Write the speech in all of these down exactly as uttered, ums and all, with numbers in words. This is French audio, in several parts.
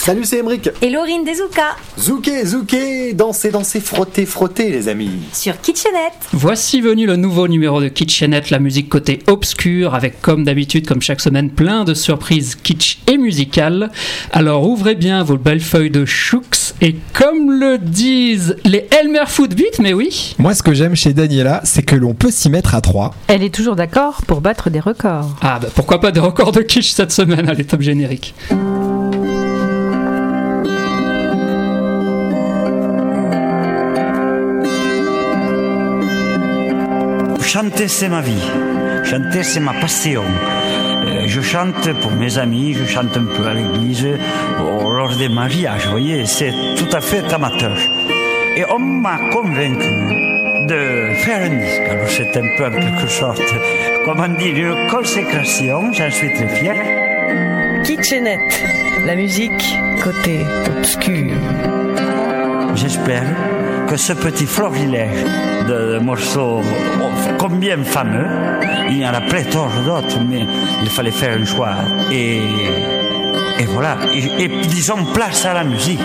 Salut, c'est Emric. Et Laurine des Zouka. Zouké, zouké, dansez, dansez, frottez, frottez les amis. Sur Kitchenette. Voici venu le nouveau numéro de Kitchenette, la musique côté obscur, avec comme d'habitude, comme chaque semaine, plein de surprises kitsch et musicales. Alors ouvrez bien vos belles feuilles de chouks et comme le disent les Elmer Footbeat, mais oui. Moi ce que j'aime chez Daniela, c'est que l'on peut s'y mettre à trois. Elle est toujours d'accord pour battre des records. Ah bah pourquoi pas des records de kitsch cette semaine, allez top générique. Chanter, c'est ma vie. Chanter, c'est ma passion. Euh, je chante pour mes amis, je chante un peu à l'église, au, lors des mariages, vous voyez, c'est tout à fait amateur. Et on m'a convaincu de faire un disque. Alors c'est un peu en quelque sorte, comment dire, une consécration, j'en suis très fier. Kitchenette, la musique côté obscur. J'espère que ce petit florilège de morceaux combien fameux, il y en a pléthore d'autres, mais il fallait faire un choix. Et, et voilà, et, et disons place à la musique.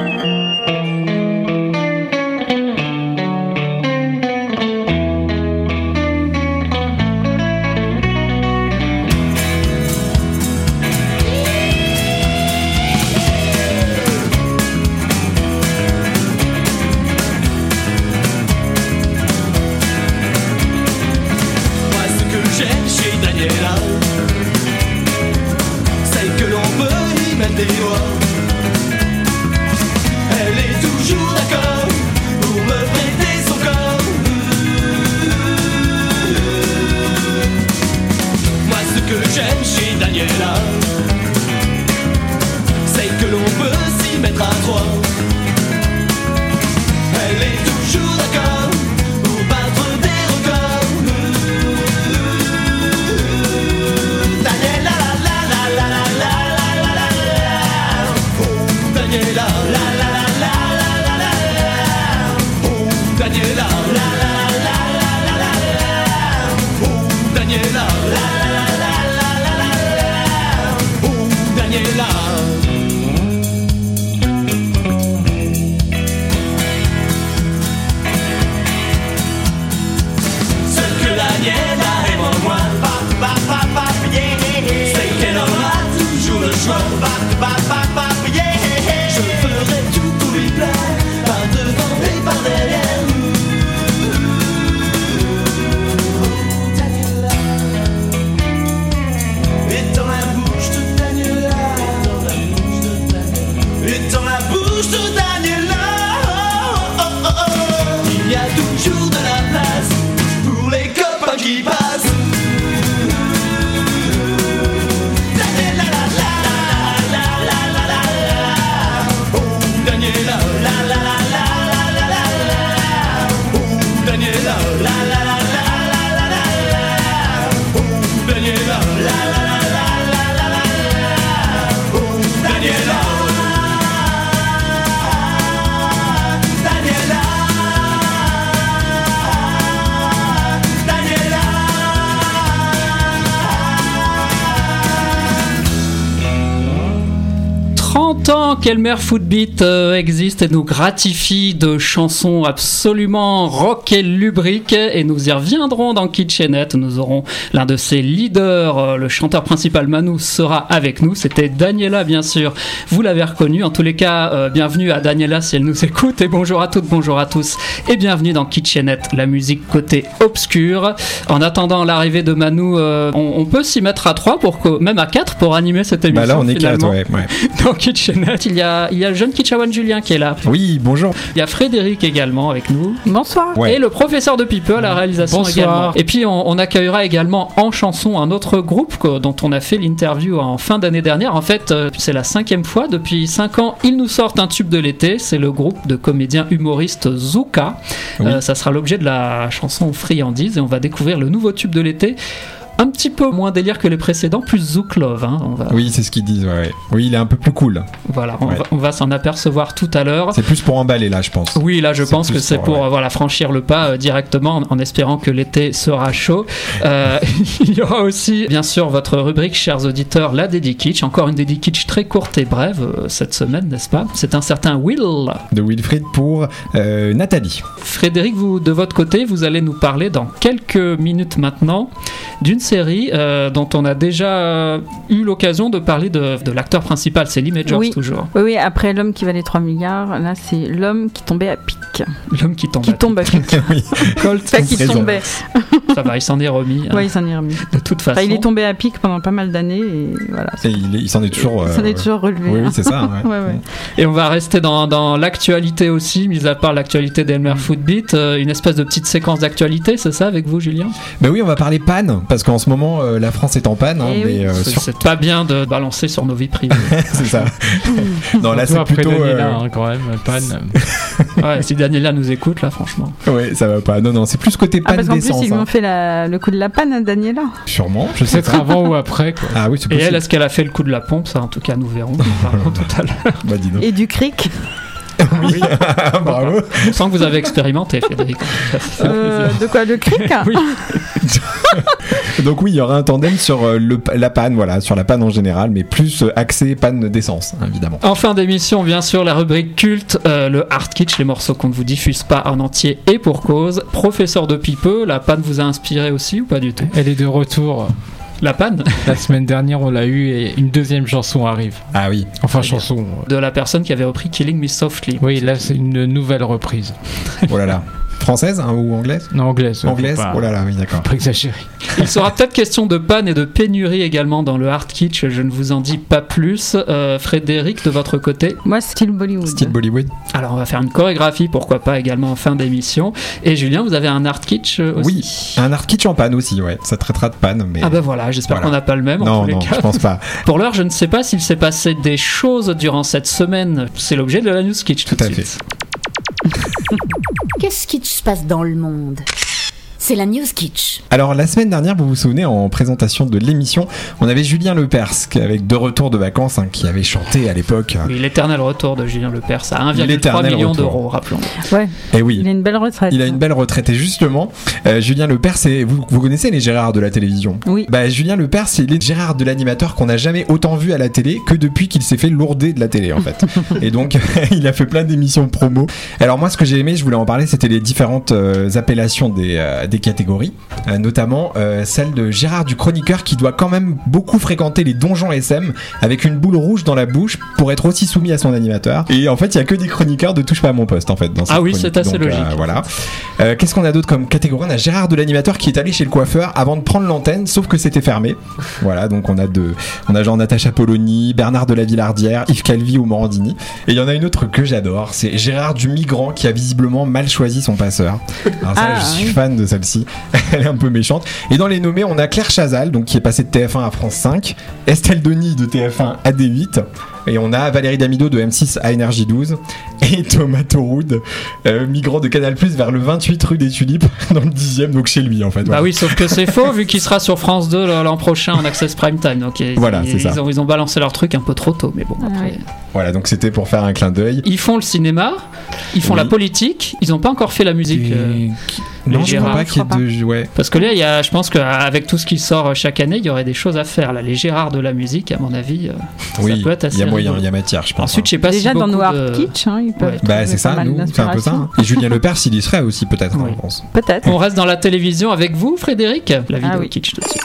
Qu'Elmer Footbeat euh, existe et nous gratifie de chansons absolument rock et lubriques, et nous y reviendrons dans Kitchenette. Nous aurons l'un de ses leaders, euh, le chanteur principal Manu sera avec nous. C'était Daniela, bien sûr, vous l'avez reconnu. En tous les cas, euh, bienvenue à Daniela si elle nous écoute, et bonjour à toutes, bonjour à tous, et bienvenue dans Kitchenette, la musique côté obscur. En attendant l'arrivée de Manu, euh, on, on peut s'y mettre à trois, pour que, même à quatre, pour animer cette émission. Bah là on est quatre, ouais, ouais. Dans Kitchenette, il y a, il y a le jeune Kitchawan Julien qui est là. Oui, bonjour. Il y a Frédéric également avec nous. Bonsoir. Ouais. Et le professeur de Pipe à la réalisation. Bonsoir. Également. Et puis on, on accueillera également en chanson un autre groupe que, dont on a fait l'interview en fin d'année dernière. En fait, euh, c'est la cinquième fois. Depuis cinq ans, ils nous sortent un tube de l'été. C'est le groupe de comédiens humoristes Zouka. Oui. Euh, ça sera l'objet de la chanson Friandise, et on va découvrir le nouveau tube de l'été. un petit peu moins délire que les précédents, plus Zouk Love. Hein, on va... Oui, c'est ce qu'ils disent. Ouais, ouais. Oui, il est un peu plus cool. Voilà, on ouais. va, on va s'en apercevoir tout à l'heure. C'est plus pour emballer là, je pense. Oui, là, je c'est pense que c'est pour, pour ouais. voilà, franchir le pas euh, directement en, en espérant que l'été sera chaud. Euh, il y aura aussi, bien sûr, votre rubrique, chers auditeurs, la Dédi Kitsch. Encore une Dédi Kitsch très courte et brève euh, cette semaine, n'est-ce pas? C'est un certain Will. De Wilfried pour euh, Nathalie. Frédéric, vous, de votre côté, vous allez nous parler dans quelques minutes maintenant d'une série euh, dont on a déjà euh, eu l'occasion de parler de, de l'acteur principal, c'est Lee Majors oui. toujours. Oui, oui, après L'homme qui valait trois milliards, là c'est L'homme qui tombait à pic. L'homme qui tombe Qui à tombe à pic. Oui. Colt, Pas qui raison. tombait. ça va, il s'en est remis. Hein, Oui, il s'en est remis. de toute façon. Enfin, il est tombé à pic pendant pas mal d'années et voilà. Et il, est, il s'en est toujours. Il s'en euh, est toujours relevé. Oui, hein. oui, c'est ça. Ouais. Ouais, ouais. Et on va rester dans, dans l'actualité aussi, mis à part l'actualité d'Elmer Footbeat, euh, une espèce de petite séquence d'actualité, c'est ça avec vous, Julien? Ben oui, on va parler panne, parce qu'en ce moment, euh, la France est en panne. Hein, Eh mais, oui. euh, C'est, sur... c'est pas bien de balancer sur nos vies privées. c'est ça. non, là, c'est après plutôt. Daniela, euh, hein, quand même, panne. Ouais, si Daniela nous écoute, là, franchement. Ouais, ça va pas. Non, non, c'est plus côté Ah, panne parce qu'en plus, d'essence. ils lui hein. ont fait la- le coup de la panne à Daniela. Sûrement, je sais Peut-être pas. avant ou après, quoi. Ah oui, c'est Et possible. elle, est-ce qu'elle a fait le coup de la pompe? Ça, en tout cas, nous verrons. Nous parlerons tout à l'heure. Bah, dis donc. Et du cric. Oui, bravo. On sent que vous avez expérimenté, Frédéric. Euh, de quoi, le cric? Oui. Donc oui, il y aura un tandem sur euh, le, la panne, voilà, sur la panne en général, mais plus euh, axé panne d'essence, hein, évidemment. En fin d'émission, bien sûr, la rubrique culte, euh, le Hard Kitsch, les morceaux qu'on ne vous diffuse pas en entier et pour cause. Professeur de Pipeux, la panne vous a inspiré aussi ou pas du tout? Elle est de retour. La panne La semaine dernière, on l'a eu et une deuxième chanson arrive. Ah oui. Enfin, Très bien. chanson. de la personne qui avait repris Killing Me Softly. Oui, là, c'est une nouvelle reprise. Oh là là. Française hein, ou anglaise? Non, anglaise. Anglaise. Faut pas, Oh là là, oui, d'accord. faut pas exagérer. Il sera peut-être question de panne et de pénurie également dans le Hard Kitsch, je ne vous en dis pas plus. Euh, Frédéric, de votre côté? Moi, style Bollywood. Style Bollywood. Alors on va faire une chorégraphie, pourquoi pas également en fin d'émission. Et Julien, vous avez un Hard Kitsch euh, aussi? Oui, un art kitsch en panne aussi, ouais. Ça traitera de panne, mais. Ah ben voilà, j'espère Voilà. qu'on n'a pas le même en non, tous les non, cas. je pense pas. Pour l'heure, je ne sais pas s'il s'est passé des choses durant cette semaine. C'est l'objet de la News Kitsch tout, Tout de à suite. Qu'est-ce qui se passe dans le monde? C'est la News Kitsch. Alors la semaine dernière, vous vous souvenez, en présentation de l'émission, on avait Julien Lepers, avec deux retours de vacances, hein, qui avait chanté à l'époque. Oui, l'éternel retour de Julien Lepers à un virgule trois L'éternel million retour. d'euros, rappelons. Ouais, Et oui. il a une belle retraite. Il a une belle retraite et justement, euh, Julien Lepers, c'est, vous, vous connaissez les Gérard de la télévision? Oui. Bah Julien Lepers, c'est les Gérard de l'animateur qu'on n'a jamais autant vu à la télé que depuis qu'il s'est fait lourder de la télé en fait. Et donc il a fait plein d'émissions promo. Alors moi ce que j'ai aimé, je voulais en parler, c'était les différentes euh, appellations des, euh, des catégories, euh, notamment euh, celle de Gérard du chroniqueur qui doit quand même beaucoup fréquenter les donjons S M avec une boule rouge dans la bouche pour être aussi soumis à son animateur. Et en fait il y a que des chroniqueurs de touche pas à mon poste en fait dans cette Ah oui, chronique. c'est assez Donc, logique. euh, voilà. Euh, qu'est-ce qu'on a d'autre comme catégorie? On a Gérard de l'animateur qui est allé chez le coiffeur avant de prendre l'antenne, sauf que c'était fermé. Voilà, donc on a de, on a genre Natacha Polony, Bernard de la Villardière, Yves Calvi ou Morandini. Et il y en a une autre que j'adore, c'est Gérard du migrant qui a visiblement mal choisi son passeur. Alors ça, Ah, je suis oui. fan de celle-ci. Elle est un peu méchante. Et dans les nommés, on a Claire Chazal, donc qui est passée de T F un à France cinq, Estelle Denis de T F un à D huit. Et on a Valérie Damido de M six à Énergie douze et Thomas Tauroud, euh, migrant de Canal plus vers le vingt-huit rue des Tulipes dans le dixième, donc chez lui en fait. Bah Voilà. oui, sauf que c'est faux vu qu'il sera sur France deux l'an prochain en Access Prime Time. Donc ils, Voilà, ils, c'est ça. ils ont, ils ont balancé leur truc un peu trop tôt, mais bon Ah après. ouais. Voilà, donc c'était pour faire un clin d'œil. Ils font le cinéma, ils font Oui. la politique, ils n'ont pas encore fait la musique. euh, Non, les je crois Gérard, pas je qu'il y crois ait de. Ouais. Parce que là, il y a, je pense qu'avec tout ce qui sort chaque année, il y aurait des choses à faire. Là, les Gérard de la musique, à mon avis, euh, Oui, ça peut être assez il y a moyen, rigolo. il y a matière, je pense. Ensuite, je sais pas Déjà si dans beaucoup nos hard de... kitsch, hein, ils peuvent. Ouais. Bah trouver c'est ça, pas mal nous, c'est un peu ça. d'inspiration. hein. Et Julien Lepers, il y serait aussi peut-être, hein, Oui. je pense. Peut-être. On reste dans la télévision avec vous, Frédéric. La vidéo Ah oui. kitsch tout de suite.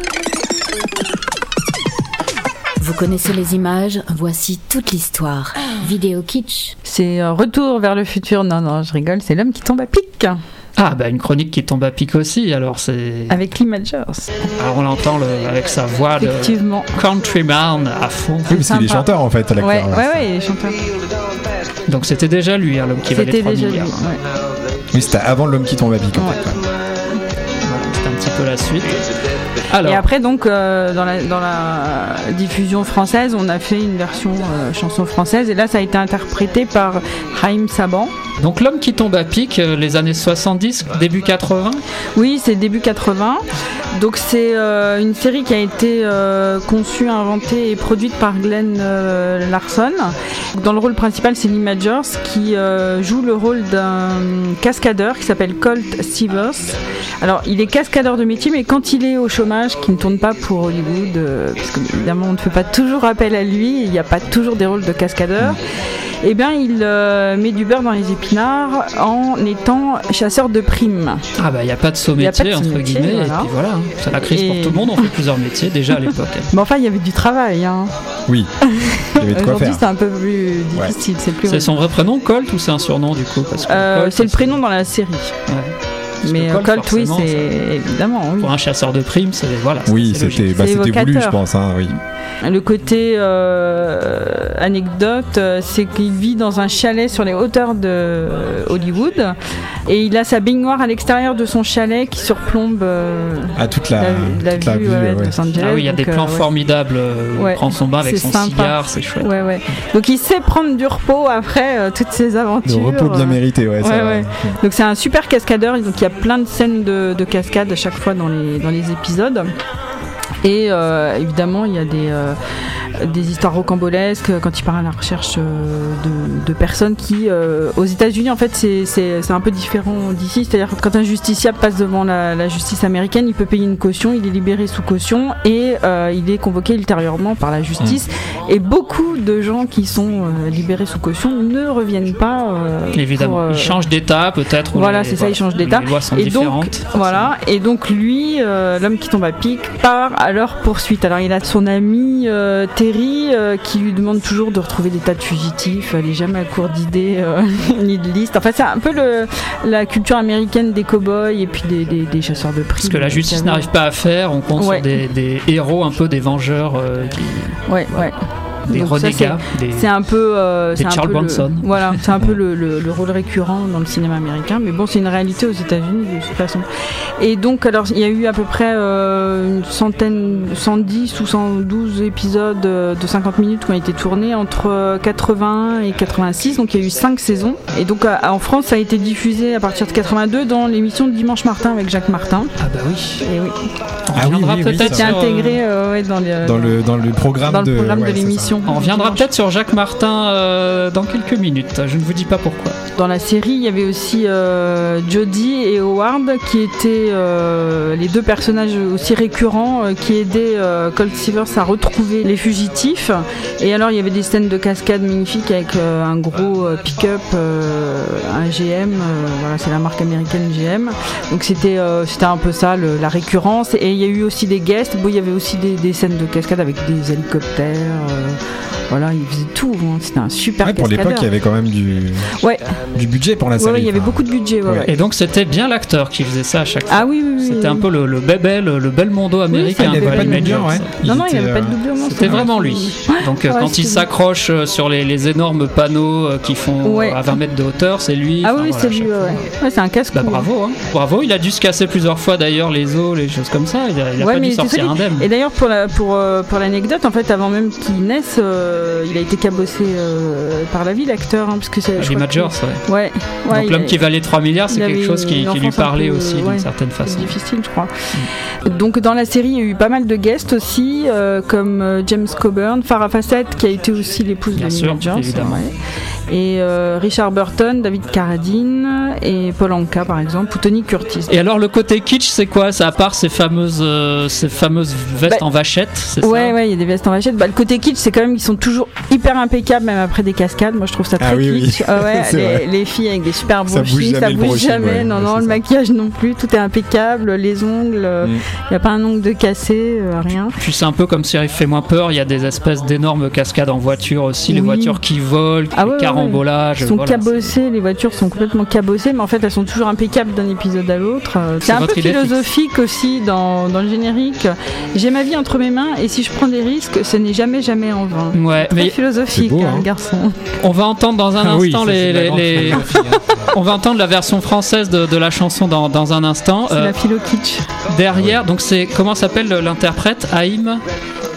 Vous connaissez les images, voici toute l'histoire. Vidéo kitsch. C'est euh, Retour vers le futur. Non, non, je rigole. C'est L'homme qui tombe à pic. Ah, bah une chronique qui tombe à pic aussi. Alors c'est. Avec Lee Majors. Alors on l'entend le- avec sa voix de Effectivement. countryman à fond. Oui, parce qu'il est Sympa. chanteur en fait, l'acteur. Ouais, là, ouais, ça. ouais, il est chanteur. Donc c'était déjà lui, hein, l'homme qui valait C'était trois déjà lui. milliards. ouais. Oui, c'était avant l'homme qui tombe à pic en Ouais. fait. ouais. Voilà, c'était un petit peu la suite. Alors, Et après, donc, euh, dans, la, dans la diffusion française, on a fait une version euh, chanson française. Et là, ça a été interprété par Haïm Saban. donc l'homme qui tombe à pic, euh, les années soixante-dix, début quatre-vingts. Oui, c'est début quatre-vingts. Donc c'est euh, une série qui a été euh, conçue, inventée et produite par Glenn euh, Larson. Dans le rôle principal, c'est Lee Majors qui euh, joue le rôle d'un cascadeur qui s'appelle Colt Stevens. Alors il est cascadeur de métier, mais quand il est au chômage, qui ne tourne pas pour Hollywood, euh, parce qu'évidemment on ne fait pas toujours appel à lui, il n'y a pas toujours des rôles de cascadeur. Mmh. Eh bien, il euh, met du beurre dans les épinards en étant chasseur de primes. Ah bah, il n'y a pas de saut métier, entre métier, guillemets, voilà. Et puis voilà, c'est la crise et... pour tout le monde, on fait plusieurs métiers, déjà à l'époque. Mais enfin, il y avait du travail, hein. Oui, il y avait de quoi Aujourd'hui, faire. c'est un peu plus difficile, ouais. c'est plus... C'est son vrai prénom, Colt, ou c'est un surnom, du coup parce que euh, Colt, C'est le prénom dans la série. Ouais. Mais Colt, Colt oui, c'est ça... évidemment. Oui. Pour un chasseur de primes, c'est voilà. Oui, c'est c'était, bah, c'était voulu, je pense. Hein, oui. Le côté euh, anecdote, c'est qu'il vit dans un chalet sur les hauteurs de Hollywood et il a sa baignoire à l'extérieur de son chalet qui surplombe euh, ah, toute la, la, la toute vue, la vue ouais, ouais. de Los Angeles. Ah oui, il y a donc, des plans euh, formidables où ouais. il prend son bain avec c'est son sympa. cigare, c'est chouette. Ouais, ouais. Donc il sait prendre du repos après euh, toutes ces aventures. Le repos bien mérité, ouais. ouais, ça ouais. Donc c'est un super cascadeur, donc il y a plein de scènes de, de cascade à chaque fois dans les, dans les épisodes. Et euh, évidemment, il y a des, euh, des histoires rocambolesques quand il part à la recherche euh, de, de personnes qui, euh, aux États-Unis, en fait, c'est, c'est, c'est un peu différent d'ici. C'est-à-dire que quand un justiciable passe devant la, la justice américaine, il peut payer une caution, il est libéré sous caution et euh, il est convoqué ultérieurement par la justice. Mmh. Et beaucoup de gens qui sont euh, libérés sous caution ne reviennent pas. Euh, Évidemment, pour, euh, ils changent d'état peut-être. Voilà, les, c'est voilà, ça, ils changent d'état. Les lois sont et différentes. Donc, voilà, et donc lui, euh, l'homme qui tombe à pic, part à leur poursuite. Alors il a son ami euh, Terry euh, qui lui demande toujours de retrouver des tas de fugitifs. Elle n'est jamais à court d'idées euh, ni de listes. Enfin, c'est un peu le, la culture américaine des cow-boys et puis des, des, des chasseurs de primes. Ce que la justice n'arrive pas à faire, on compte ouais. sur des, des héros un peu des vengeurs. Euh, qui... Ouais, ouais. Des donc renégats, ça, c'est, des, c'est un peu, euh, des c'est Charles un peu Bronson. Le, voilà, c'est un peu le, le, le rôle récurrent dans le cinéma américain, mais bon, c'est une réalité aux États-Unis de toute façon. Et donc, alors, il y a eu à peu près euh, une centaine, cent dix ou cent douze épisodes de cinquante minutes qui ont été tournés entre quatre-vingt-un et quatre-vingt-six, donc il y a eu cinq saisons. Et donc, à, en France, ça a été diffusé à partir de quatre-vingt-deux dans l'émission de Dimanche Martin avec Jacques Martin. Ah bah oui. Et oui. On ah oui, oui, peut-être oui, sur, intégré euh, ouais, dans, les, dans le dans le programme dans le de, programme ouais, de l'émission. On reviendra peut-être sur Jacques Martin euh, dans quelques minutes. Je ne vous dis pas pourquoi. Dans la série, il y avait aussi euh, Jodie et Howard qui étaient euh, les deux personnages aussi récurrents euh, qui aidaient euh, Colt Stevens à retrouver les fugitifs. Et alors, il y avait des scènes de cascade magnifiques avec euh, un gros euh, pick-up, euh, un G M. Euh, voilà, c'est la marque américaine G M. Donc c'était euh, c'était un peu ça, le, la récurrence. Et il y a eu aussi des guests. Bon, il y avait aussi des, des scènes de cascade avec des hélicoptères. Euh, Voilà, il faisait tout, hein. C'était un super ouais, pour cascadeur. l'époque, il y avait quand même du, ouais. du budget pour la série. Ouais, il y avait beaucoup de budget. Ouais, ouais. Et donc, c'était bien l'acteur qui faisait ça à chaque fois. Ah oui, oui, oui. C'était oui. un peu le, le Bebel, le Belmondo américain. Oui, il n'avait pas de doublure, ouais. Non, non, il n'y avait pas de doublure. C'était vraiment lui. Donc, ouais, quand il s'accroche sur les, les énormes panneaux qui font ouais. à vingt mètres de hauteur, c'est lui. Ah oui, voilà, c'est lui, ouais. ouais. C'est un casque. Bah, bravo, hein. Bravo. Il a dû se casser plusieurs fois d'ailleurs les os, les choses comme ça. Il a, il a ouais, pas dû sortir indemne. Et d'ailleurs, pour, la, pour, euh, pour l'anecdote, en fait, avant même qu'il naisse, euh, il a été cabossé euh, par la vie, l'acteur. Hein, parce que c'est, Les Majors, que... ouais. ouais. Donc l'homme a... qui valait trois milliards, c'est quelque chose qui, qui lui parlait peu, aussi ouais, d'une certaine façon. C'est difficile, je crois. Mm. Donc dans la série, il y a eu pas mal de guests aussi, euh, comme euh, James Coburn, Farrah Fawcett, qui a été aussi l'épouse Bien de sûr, Majors. Évidemment. Ouais. Et euh, Richard Burton, David Carradine et Paul Anka par exemple, ou Tony Curtis. Et alors le côté kitsch, c'est quoi? C'est à part ces fameuses, euh, ces fameuses vestes bah, en vachette, c'est ouais, ça? Ouais, il y a des vestes en vachette. Bah, le côté kitsch, c'est quand même, ils sont toujours hyper impeccables, même après des cascades. Moi, je trouve ça très ah, oui, kitsch. Oui. Ah ouais, les, les filles avec des super brushings, ça bouge jamais. Ouais, non, ouais, non, le ça. maquillage non plus, tout est impeccable. Les ongles, il mm. n'y a pas un ongle de cassé, euh, rien. Puis c'est un peu comme Série fait moins peur. Il y a des espèces d'énormes cascades en voiture aussi, oui. Les voitures qui volent, ah, les ouais, carambolages. Ils sont voilà, cabossées, c'est... les voitures sont complètement cabossées, mais en fait elles sont toujours impeccables d'un épisode à l'autre. C'est, c'est un peu philosophique fixe. Aussi dans, dans le générique. J'ai ma vie entre mes mains et si je prends des risques, ce n'est jamais jamais en vain. Ouais, très mais philosophique, beau, hein. Le garçon. On va entendre dans un ah, instant oui, les, les, les... on va entendre la version française de, de la chanson dans, dans un instant. C'est euh, la philo kitsch. Derrière, donc c'est comment s'appelle l'interprète? Haïm.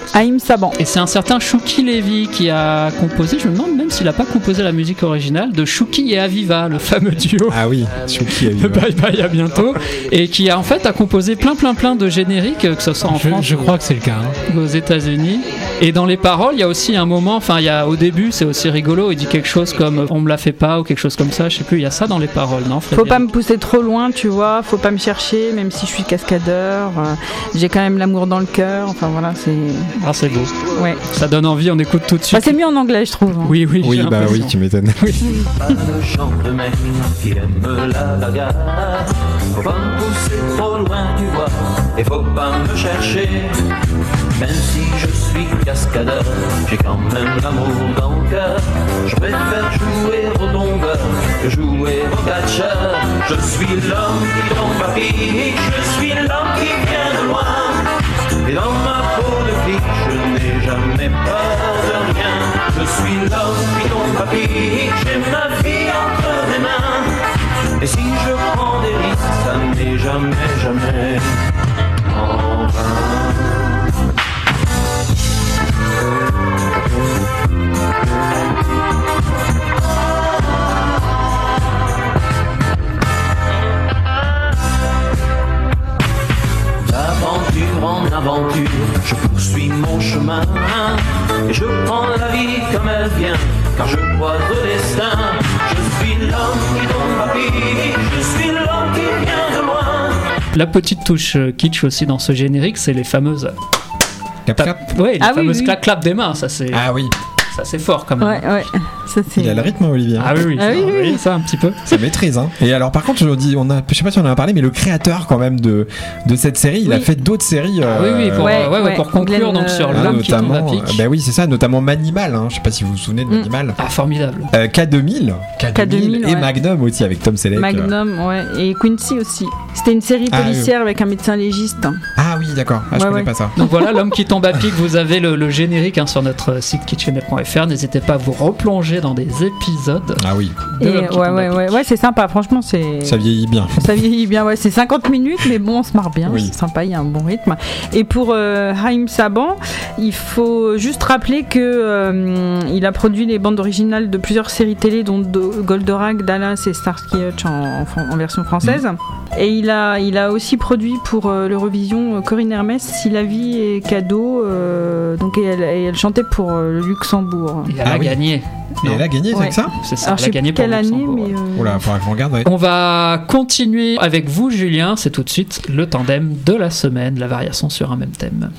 Haïm Saban. Et c'est un certain Chouki Levy qui a composé, je me demande même s'il a pas composé la musique originale de Chouki et Aviva, le fameux duo. Ah oui, Chouki Aviva. Bye bye, à bientôt. Et qui a en fait a composé plein plein plein de génériques, que ce soit en Je, France je crois que c'est le cas. Hein. ou aux États-Unis. Et dans les paroles, il y a aussi un moment, enfin il y a au début, c'est aussi rigolo, il dit quelque chose comme on me la fait pas ou quelque chose comme ça, je sais plus, il y a ça dans les paroles, non Faut pas me pousser trop loin, tu vois, faut pas me chercher, même si je suis cascadeur, euh, j'ai quand même l'amour dans le cœur, enfin voilà, c'est... Ah c'est beau. Ouais. Ça donne envie, on écoute tout de suite. Bah, c'est mieux en anglais, je trouve. Hein. Oui, oui, Oui, j'ai bah l'impression. oui, tu m'étonnes. Oui. Pas le genre de mec qui aime la bagarre. Faut pas me pousser trop loin, tu vois, et faut pas me chercher. Même si je suis cascadeur, j'ai quand même l'amour dans le cœur. Je préfère jouer au tombeur que jouer au catcheur. Je suis l'homme qui tombe à pic, je suis l'homme qui vient de loin. Et dans ma peau de flic, je n'ai jamais peur de rien. Je suis l'homme qui tombe à pic, j'ai ma vie entre mes mains. Et si je prends des risques, ça n'est jamais, jamais en vain. D'aventure en aventure, je poursuis mon chemin et je prends la vie comme elle vient, car je crois au destin. Je suis l'homme qui tombe à pic, je suis l'homme qui vient de loin. La petite touche kitsch aussi dans ce générique, c'est les fameuses... Cap cap. Ouais, les Ah oui, fameuses oui. clap clap des mains, ça c'est... Ah oui, Ça c'est fort quand même. Ouais, ouais, ça c'est... il a le rythme, Olivier. Ah oui, oui, Ah ça, oui, oui, oui, oui. ça un petit peu. Ça maîtrise, hein. Et alors, par contre, je dis, on a, je sais pas si on en a parlé, mais le créateur quand même de de cette série, il Oui. a fait d'autres séries. Ah oui, oui, pour, Ouais, euh, ouais, ouais, ouais. pour conclure Glenn, donc sur euh, Ah, l'homme qui tombe à notamment, pic. euh, bah oui, c'est ça, notamment Manimal. Hein. Je sais pas si vous vous souvenez de Mm. Manimal. Ah, formidable. Euh, K deux mille, K deux mille, et ouais. Magnum aussi avec Tom Selleck. Magnum, ouais, et Quincy aussi. C'était une série Ah, policière avec un médecin légiste. Ah oui, d'accord. Ah, je Ouais, connais ouais. pas ça. Donc voilà, l'homme qui tombe à pic, vous avez le, le générique hein, sur notre site kitchenet point f r. N'hésitez pas à vous replonger dans des épisodes. Ah oui, de Et l'homme qui ouais, tombe ouais, à ouais, pic. ouais, c'est sympa, franchement, c'est. ça vieillit bien. Ça vieillit bien, ouais, c'est cinquante minutes, mais bon, on se marre bien, Oui. c'est sympa, il y a un bon rythme. Et pour euh, Haïm Saban, il faut juste rappeler que euh, il a produit les bandes originales de plusieurs séries télé, dont Do- Goldorak, Dallas et Starsky Hutch en, en, en version française. Mm. Et il a, il a aussi produit pour euh, l'Eurovision euh, Corinne Hermès, Si la vie est cadeau, euh, donc et elle, et elle chantait pour euh, le Luxembourg. Et elle Ah a oui. gagné. Et Non, elle a gagné Ouais. avec ça. c'est ça, Alors elle je a sais gagné plus pour quelle année, Luxembourg. mais. euh, Oula, faudra que je regarde. Ouais. On va continuer avec vous, Julien. C'est tout de suite le tandem de la semaine, la variation sur un même thème.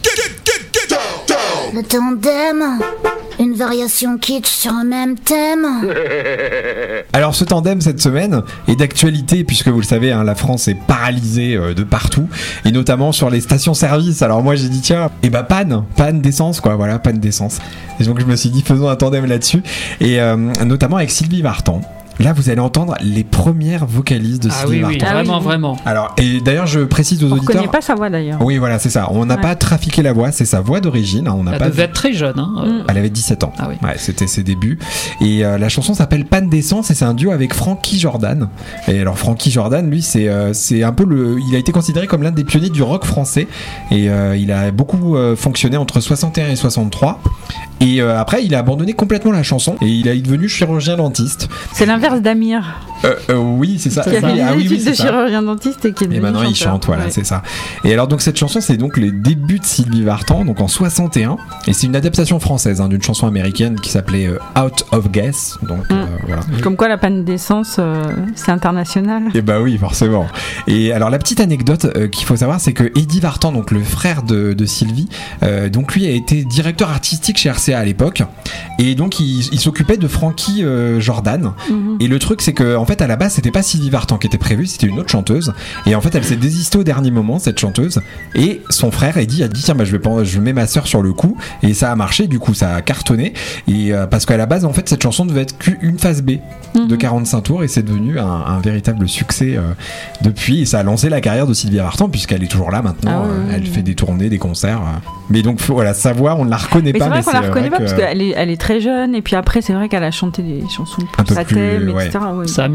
Le tandem, une variation kitsch sur un même thème. Alors ce tandem cette semaine est d'actualité puisque vous le savez, hein, la France est paralysée euh, de partout et notamment sur les stations-service. Alors moi j'ai dit tiens, et bah panne, panne d'essence quoi, voilà, panne d'essence. Et donc je me suis dit faisons un tandem là-dessus et euh, notamment avec Sylvie Vartan. Là, vous allez entendre les premières vocalises de Ah Sylvie oui, oui, Vartan. Ah oui, vraiment, oui. vraiment. Alors, et d'ailleurs, je précise aux On auditeurs. reconnaît pas sa voix d'ailleurs. Oui, voilà, c'est ça. On n'a Ouais. pas trafiqué la voix, c'est sa voix d'origine. hein, On n'a Elle pas. devait être très jeune. Hein. euh, Mm. Elle avait dix-sept ans. Ah oui. Ouais, c'était ses débuts. Et euh, la chanson s'appelle Panne d'essence et c'est un duo avec Frankie Jordan. Et alors Frankie Jordan, lui, c'est euh, c'est un peu le. Il a été considéré comme l'un des pionniers du rock français. Et euh, il a beaucoup euh, fonctionné entre soixante et un et soixante-trois. Et euh, après, il a abandonné complètement la chanson et il est devenu chirurgien dentiste. C'est l'inverse d'Amir, Euh, euh, oui, c'est ça. qui a fait Ah des oui, oui, études c'est de ça. chirurgien dentiste et qui est Et devenu maintenant il chanteur. chante, voilà, Ouais. c'est ça. Et alors donc cette chanson, c'est donc les débuts de Sylvie Vartan, donc en soixante et un, et c'est une adaptation française hein, d'une chanson américaine qui s'appelait euh, Out of Gas. Donc Mm. euh, voilà. Comme quoi la panne d'essence, euh, c'est international. Et bah oui, forcément. Et alors la petite anecdote euh, qu'il faut savoir, c'est que Eddie Vartan, donc le frère de, de Sylvie, euh, donc lui a été directeur artistique chez R C A à l'époque, et donc il, il s'occupait de Frankie euh, Jordan. Mhm. Et le truc, c'est que en fait, à la base, c'était pas Sylvie Vartan qui était prévue, c'était une autre chanteuse. Et en fait, elle s'est désistée au dernier moment, cette chanteuse. Et son frère Eddie a dit tiens, bah je vais prendre- je mets ma sœur sur le coup. Et ça a marché, du coup, ça a cartonné. Et euh, parce qu'à la base, en fait, cette chanson devait être qu'une phase B de Mhm. quarante-cinq tours, et c'est devenu un, un véritable succès euh, depuis. Et ça a lancé la carrière de Sylvie Vartan puisqu'elle est toujours là maintenant. Ah ouais, Euh, ouais, elle ouais. fait des tournées, des concerts. euh. Mais donc faut- voilà, sa voix, on ne la reconnaît Mais pas. c'est vrai mais qu'on la c'est reconnaît vrai pas que- parce qu'elle est, elle est très jeune et puis après c'est vrai qu'elle a chanté des chansons Un peu plus à plus, thème, ouais. et cetera. Ouais. Ça a mis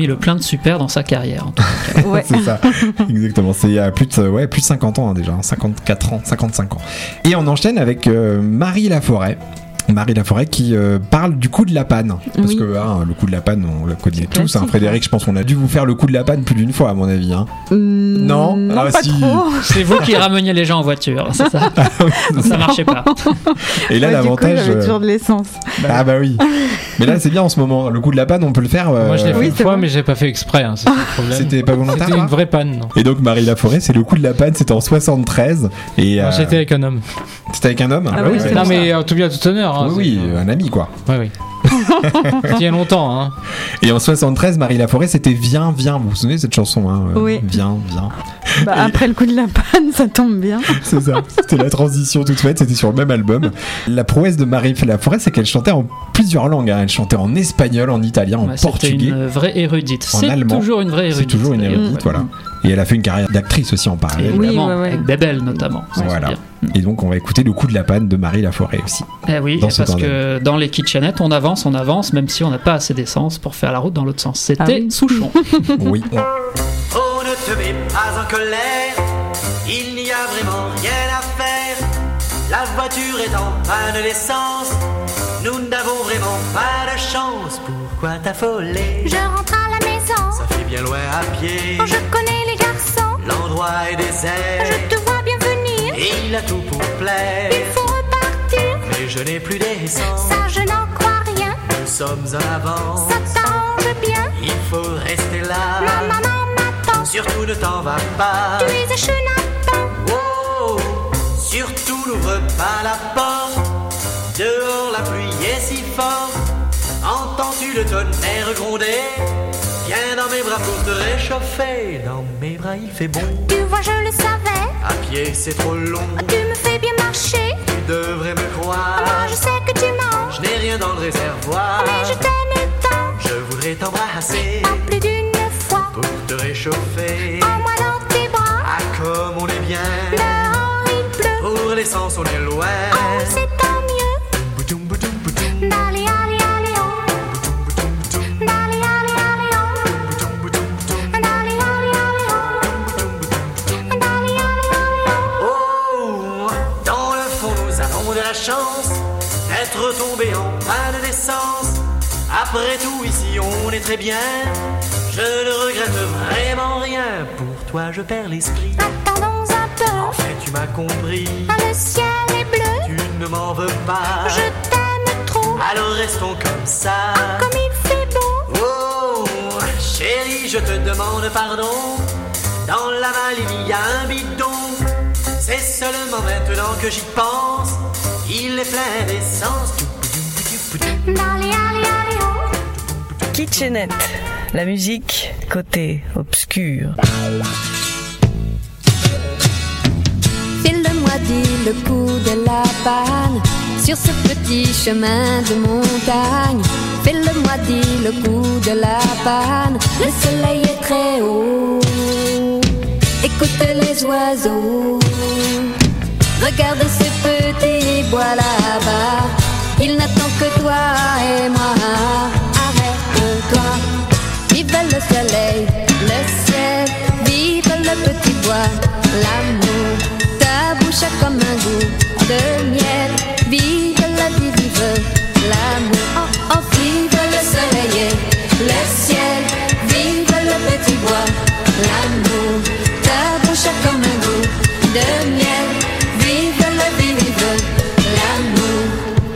mis le plein de super dans sa carrière. En tout cas. Ouais. C'est ça, exactement. C'est il y a plus de, ouais, plus de cinquante ans hein, déjà, cinquante-quatre ans, cinquante-cinq ans. Et on enchaîne avec euh, Marie Laforêt. Marie Laforêt qui euh, parle du coup de la panne. Parce Oui. que hein, le coup de la panne, on le connaît tous. classique, Hein, Frédéric, je pense qu'on a dû vous faire le coup de la panne plus d'une fois, à mon avis. Hein. Mm, Non, non ah, pas si. trop. C'est vous qui rameniez les gens en voiture, c'est ça. Ça marchait pas. Et là, Ouais, l'avantage. Du coup, j'avais euh, toujours de l'essence. Ah bah oui. Mais là, c'est bien en ce moment. Le coup de la panne, on peut le faire. euh, Moi je l'ai fait Oui, une c'est fois, vrai. mais j'ai pas fait exprès. Hein, c'est ça le problème. C'était pas volontaire. C'était là une vraie panne. Non. Et donc Marie Laforêt, c'est le coup de la panne, c'était en soixante-treize. Et Moi euh, j'étais avec un homme. c'était avec un homme. Ah bah oui, oui, c'est Non pour mais euh, tout bien tout honneur. Hein, oui, c'est- oui, un ami quoi. Ouais, oui. C'était il y a longtemps. Hein. Et en soixante-treize, Marie Laforêt, c'était Viens, viens. Vous vous souvenez de cette chanson hein, euh, Oui. Viens, viens. Bah, après le coup de la panne, ça tombe bien. C'est ça. C'était la transition toute faite. C'était sur le même album. La prouesse de Marie Laforêt, c'est qu'elle chantait en plusieurs langues. Hein. Elle chantait en espagnol, en italien, en Ouais, C'était portugais. une vraie érudite. En C'est allemand. toujours une vraie C'est érudite. toujours une d'ailleurs. érudite, Ouais. voilà. Et elle a fait une carrière d'actrice aussi en parallèle. Oui, Évidemment, ouais, ouais. avec Bébel notamment. ça, c'est Voilà. bien. Et donc, on va écouter le coup de la panne de Marie Laforêt aussi. Eh oui, Dans ce parce tandem. que dans les kitchenettes, on avance, on avance, même si on n'a pas assez d'essence pour faire la route dans l'autre sens. C'était Ah oui. Souchon. Oui. Oh, ne te mets pas en colère, il n'y a vraiment rien à faire. La voiture est en panne d'essence, nous n'avons vraiment pas de chance. Pourquoi t'affoler? Je rentre à la maison. Ça fait bien loin à pied, Oh, je connais les garçons. l'endroit est désert. Je te vois bien venir. Et il a tout pour plaire. Il faut repartir. Mais je n'ai plus d'essence, Ça, je n'en crois rien. nous sommes en avance. Ça t'arrange bien. Il faut rester là, Ma maman m'attend. surtout ne t'en va pas. Tu es un chenapan. Oh, surtout n'ouvre pas la porte. Dehors la pluie est si forte. Entends-tu le tonnerre gronder? Viens dans mes bras pour te réchauffer. Dans mes bras il fait bon. Tu vois, je le savais. À pied c'est trop long. Tu me fais bien marcher. Tu devrais me croire. Moi, je sais que tu manges. Je n'ai rien dans le réservoir. Mais je t'aime tant. Je voudrais t'embrasser Pas plus d'une fois. pour te réchauffer. Prends-moi dans tes bras. Ah comme on est bien. Dehors, il pleut. Pour l'essence on est loin. Oh, c'est tant mieux. Boutoum, boutoum, boutoum. Dali, ali, ali, oh. Boutoum, boutoum, boutoum. Dali, ali, ali, oh. Boutoum, boutoum, boutoum. Dali, ali, ali, oh. Boutoum, boutoum. Dali, ali, ali, oh. Oh, dans le fond nous avons de la chance d'être tombés en panne d'essence. Après tout ici on est très bien. Je ne regrette vraiment rien. Pour toi je perds l'esprit. Attendons un peu. En fait tu m'as compris. Ah, le ciel est bleu. Tu ne m'en veux pas. Je t'aime trop. Alors restons comme ça. Comme il fait beau. Oh, chérie, je te demande pardon. Dans la malle, il y a un bidon. C'est seulement maintenant que j'y pense. Il est plein d'essence. Dali, ali, ali, oh. Kitchenette, la musique côté obscur. File-moi dit le coup de la panne sur ce petit chemin de montagne. File-moi dit le coup de la panne. Le soleil est très haut. Écoute les oiseaux. Regarde ce petit bois là-bas. Il n'attend que toi et moi. Arrête-toi. Vive le soleil, le ciel. Vive le petit bois, l'amour. Ta bouche a comme un goût de miel. Vive la vie, vive l'amour. Oh, oh, vive le soleil et le ciel. Vive le petit bois, l'amour. Ta bouche a comme un goût de miel. Vive la vie, vive l'amour.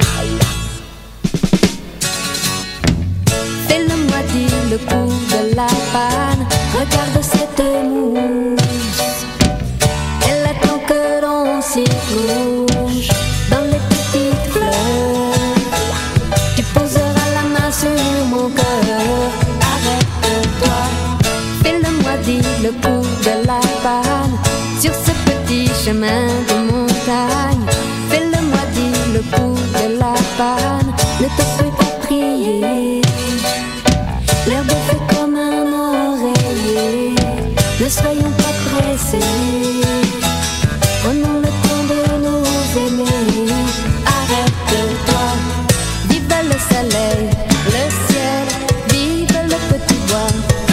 Fais-le-moi dire le coup de la panne. Regarde cette mousse. Elle attend que l'on s'y couche dans les petites fleurs. Tu poseras la main sur mon cœur. Arrête-toi. Fais-le-moi dire le coup de la panne sur ce petit chemin de montagne. Fais-le-moi dire le coup de la panne. Ne te fais pas prier. L'herbe fait comme un oreiller. Ne soyons pas pressés. Prenons le temps de nous aimer. Arrête-toi. Vive le soleil, le ciel. Vive le petit bois,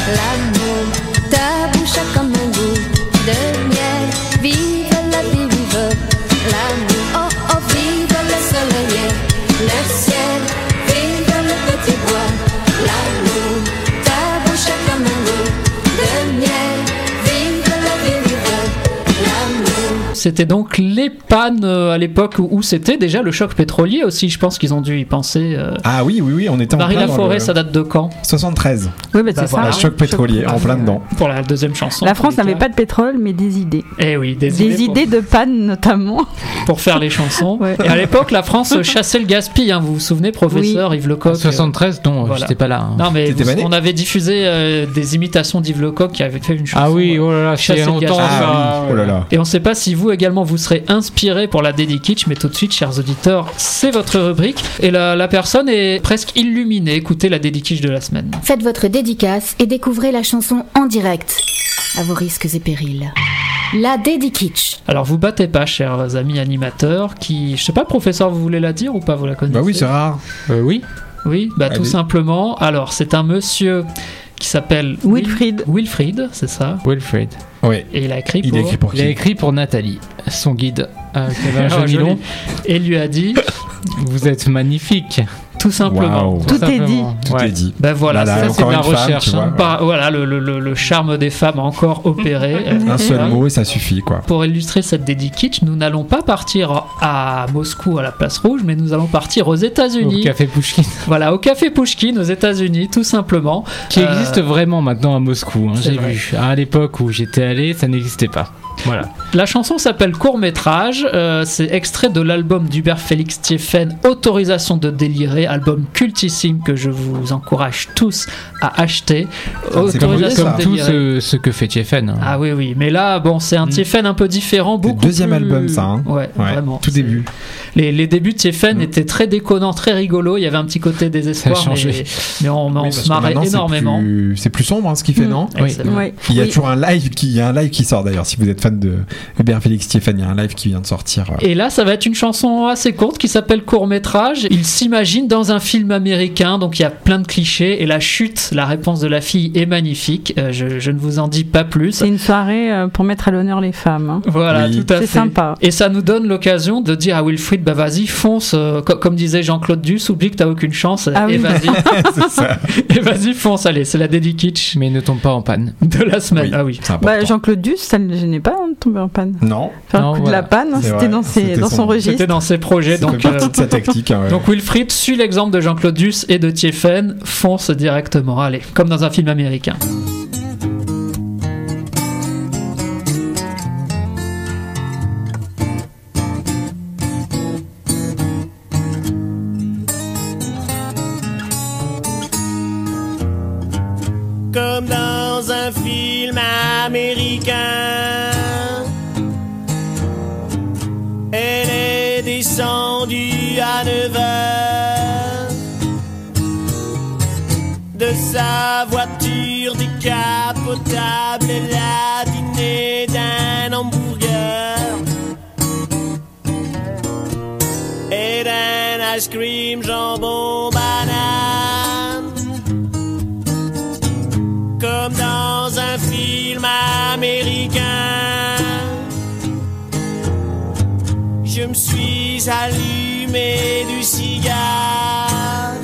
c'était donc les pannes euh, à l'époque où, où c'était déjà le choc pétrolier aussi. Je pense qu'ils ont dû y penser. Euh... Ah oui, oui, oui, on était en Marie plein dans Laforêt, le- ça date de quand? soixante-treize. Oui, bah, Bah, c'est voilà. ça. Un choc pétrolier, en plein dedans. Pour la deuxième chanson. La France en tous les n'avait cas. pas de pétrole, mais des idées. Eh oui, des, Des idées, idées de panne, notamment. pour, pour faire les chansons. Ouais. Et à l'époque, la France chassait le gaspille. Hein, vous vous souvenez, professeur Yves Lecoq? soixante-treize, non, Voilà. j'étais pas là. hein. Non, mais T'étais vous- pas né on avait diffusé euh, des imitations d'Yves Lecoq qui avait fait une chanson. Ah oui, oh là là, Chasser c'est le longtemps gaspille. ça. Ah oui, oh là là. Et on ne sait pas si vous également vous serez inspiré pour la Dédi Kitsch, mais tout de suite, chers auditeurs, c'est votre rubrique. Et la, la personne est presque illuminée. Écoutez la Dédi Kitsch de la semaine. Faites votre dédicace et découvrez la chanson en direct, à vos risques et périls. La Dédi Kitsch. Alors, vous battez pas, chers amis animateurs, qui. Je sais pas, professeur, vous voulez la dire ou pas? Vous la connaissez? Bah oui, c'est rare. Euh, oui. Oui, bah tout Allez. simplement. Alors, c'est un monsieur qui s'appelle Wilfried. Wilfried, c'est ça. Wilfried. Oui. Et il a écrit Il pour. a écrit pour Il a qui? écrit pour Nathalie, son guide, euh, qui avait un Ah, joli joli. nom. Et lui a dit, Vous êtes magnifique. tout simplement. Waouh. Tout est dit. simplement. Tout Ouais. est dit. Ben voilà, Là, là, ça, c'est encore de la une femme, recherche, tu vois, hein. ouais. Par- voilà, le, le- le- le charme des femmes a encore opéré. Un seul Euh, mot et ça suffit, quoi. Pour illustrer cette Dédi Kitsch, nous n'allons pas partir à Moscou à la Place Rouge, mais nous allons partir aux Au États-Unis. café Pouchkine. Voilà, au Café Pouchkine aux États-Unis, tout simplement. Qui Euh, existe vraiment maintenant à Moscou, hein, c'est j'ai vrai. vu. À l'époque où j'étais allé, ça n'existait pas. Voilà. La chanson s'appelle Court Métrage. Euh, c'est extrait de l'album d'Hubert Félix Thieffen, Autorisation de délirer, album cultissime que je vous encourage tous à acheter. Ah, c'est comme- Autorisation Comme de tout délirer. ce, ce que fait Thieffen. hein. Ah oui, oui, mais là, bon, c'est un Mm. Thieffen un peu différent. C'est le Beaucoup deuxième plus- album, ça, hein. Ouais, Ouais, vraiment. tout début. Les, les débuts de Thieffen Mm. étaient très déconnants, très rigolos. Il y avait un petit côté désespoir, Ça a changé. mais, mais on, mais on Oui, se parce que marrait maintenant, c'est énormément. plus- C'est plus sombre, hein, ce qu'il fait, Mm. non? Ouais, c'est vrai. Ouais. Il y a Oui. toujours un live qui, il y a un live qui sort d'ailleurs. Si vous êtes fan de Hubert Félix Thieffen, il y a un live qui vient de sortir. euh. Et là, ça va être une chanson assez courte qui s'appelle Court Métrage. Il s'imagine dans un film américain, donc il y a plein de clichés. Et la chute, la réponse de la fille est magnifique. Euh, je, je ne vous en dis pas plus. C'est une soirée euh, pour mettre à l'honneur les femmes. hein. Voilà, Oui. tout à fait. C'est sympa. Et ça nous donne l'occasion de dire à Wilfried, bah vas-y, fonce. euh, co- comme disait Jean-Claude Duss, oublie que t'as aucune chance. Ah et oui. vas-y, C'est ça. et vas-y, fonce. Allez, c'est la Dédi Kitsch Mais ne tombe pas en panne. de la semaine. Oui, Ah oui. c'est important. Bah, Jean-Claude Duss, ça ne le gênait pas hein, de tomber en panne. Non, Faire Non, le coup voilà. de la panne, C'est c'était vrai, dans, ses, c'était dans son- son registre. C'était dans ses projets. ça Donc, fait partie euh, de sa tactique. hein, ouais. donc Wilfried suit l'exemple de Jean-Claude Duss et de Thieffen, fonce directement. Allez, comme dans un film américain. Comme dans un film américain, elle est descendue à neuf heures de sa voiture décapotable. Elle a dîné d'un hamburger et d'un ice cream jambon banane. Comme dans un film américain, je me suis allumé du cigare.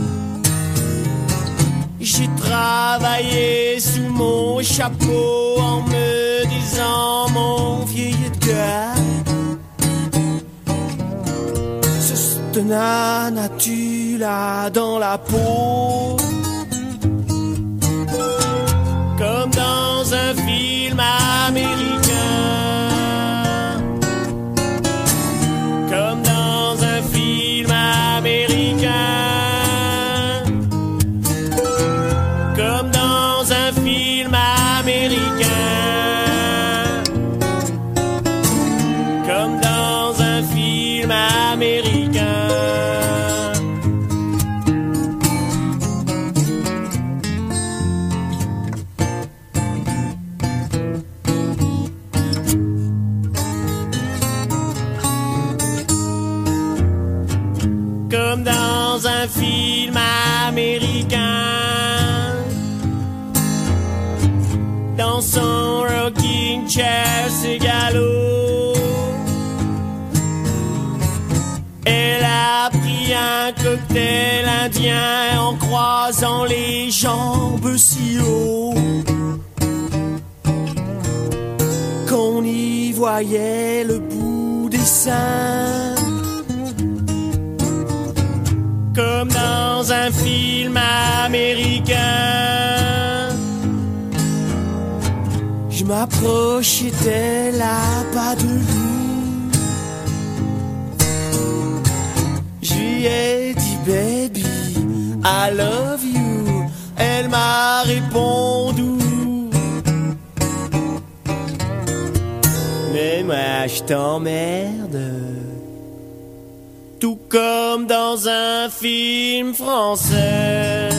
J'ai travaillé sous mon chapeau en me disant, mon vieil Edgar, ce nana, tu l'as dans la peau. Comme dans un film américain, comme dans un film américain, comme dans un film américain, comme dans un film américain. Comme dans un film américain, dans son rocking chair, ce galop, elle a pris un cocktail indien en croisant les jambes si haut qu'on y voit voyais le bout des seins, comme dans un film américain. Je m'approchais d'elle à pas de loup. Je lui ai dit baby, I love you. Elle m'a répondu, mais moi je t'emmerde, tout comme dans un film français.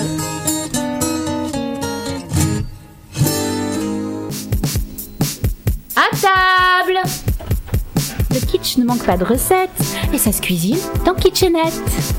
À table! Le kitsch ne manque pas de recettes et ça se cuisine dans Kitchenette.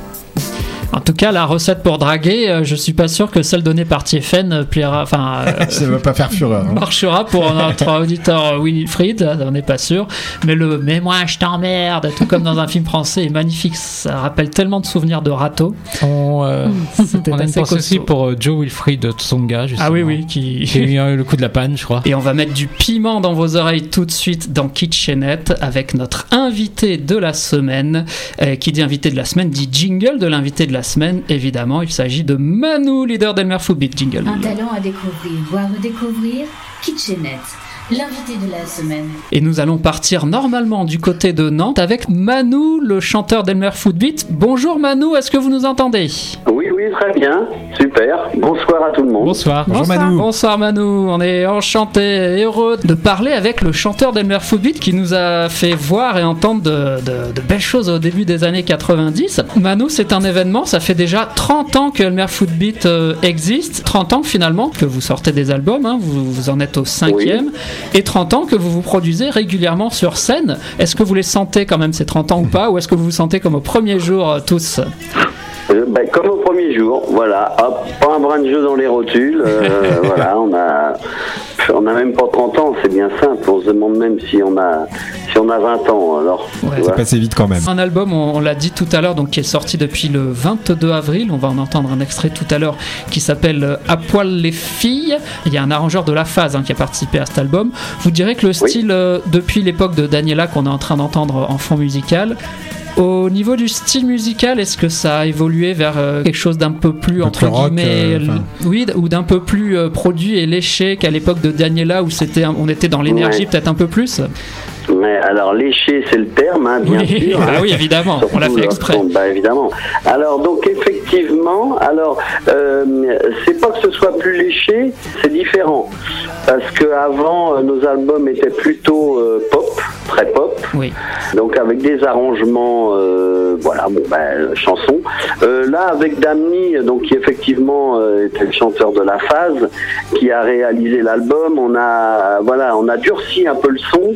En tout cas, la recette pour draguer, euh, je suis pas sûr que celle donnée par Tiefen euh, plaira. Enfin, euh, ça va pas faire fureur. Hein. Marchera pour notre auditeur Wilfried, on n'est pas sûr. Mais le "mais moi je t'emmerde", tout comme dans un film français, est magnifique. Ça rappelle tellement de souvenirs de râteau. On, euh, on a une pensée aussi pour euh, Joe Wilfried Tsonga, justement. Ah oui, oui, qui... qui a eu le coup de la panne, je crois. Et on va mettre du piment dans vos oreilles tout de suite dans Kitchenette avec notre invité de la semaine. Euh, qui dit invité de la semaine dit jingle de l'invité de la semaine. Évidemment, il s'agit de Manu, leader d'Elmer Footbeat. Jingle. Un talent à découvrir, voire redécouvrir. Kitchenette, l'invité de la semaine. Et nous allons partir normalement du côté de Nantes avec Manu, le chanteur d'Elmer Footbeat. Bonjour Manu, est-ce que vous nous entendez ? Oui, oui, très bien, super. Bonsoir à tout le monde. Bonsoir. Bonjour Bonsoir Manu. Bonsoir Manu, on est enchanté et heureux de parler avec le chanteur d'Elmer Footbeat qui nous a fait voir et entendre de, de, de belles choses au début des années quatre-vingt-dix. Manu, c'est un événement, ça fait déjà trente ans que Elmer Footbeat euh, existe, trente ans finalement que vous sortez des albums, hein, vous, vous en êtes au cinquième. Oui. Et trente ans que vous vous produisez régulièrement sur scène. Est-ce que vous les sentez quand même ces trente ans ou pas, ou est-ce que vous vous sentez comme au premier jour euh, tous ? Euh, ben, comme au premier jour, voilà, hop, pas un brin de jeu dans les rotules, euh, voilà, on a, on a même pas trente ans, c'est bien simple, on se demande même si on a, si on a vingt ans, alors. Ouais, c'est passé vite quand même. Un album, on, on l'a dit tout à l'heure, donc qui est sorti depuis le vingt-deux avril, on va en entendre un extrait tout à l'heure, qui s'appelle À poil les filles. Il y a un arrangeur de La Phase hein, qui a participé à cet album. Vous direz que le style, oui. euh, depuis l'époque de Daniela qu'on est en train d'entendre en fond musical, au niveau du style musical, est-ce que ça a évolué vers euh, quelque chose d'un peu plus, entre guillemets, rock, euh, oui, ou d'un peu plus euh, produit et léché qu'à l'époque de Daniela où c'était, on était dans l'énergie ouais. peut-être un peu plus? Mais alors léché c'est le terme hein, bien oui. sûr. Ah oui évidemment, surtout, on l'a fait exprès. Bon, bah évidemment. Alors donc effectivement, alors euh, c'est pas que ce soit plus léché, c'est différent parce que avant euh, nos albums étaient plutôt euh, pop, très pop. Oui. Donc avec des arrangements, euh, voilà, bon ben chansons. Euh, là avec Damni, donc qui effectivement euh, était le chanteur de La Phase, qui a réalisé l'album, on a voilà, on a durci un peu le son.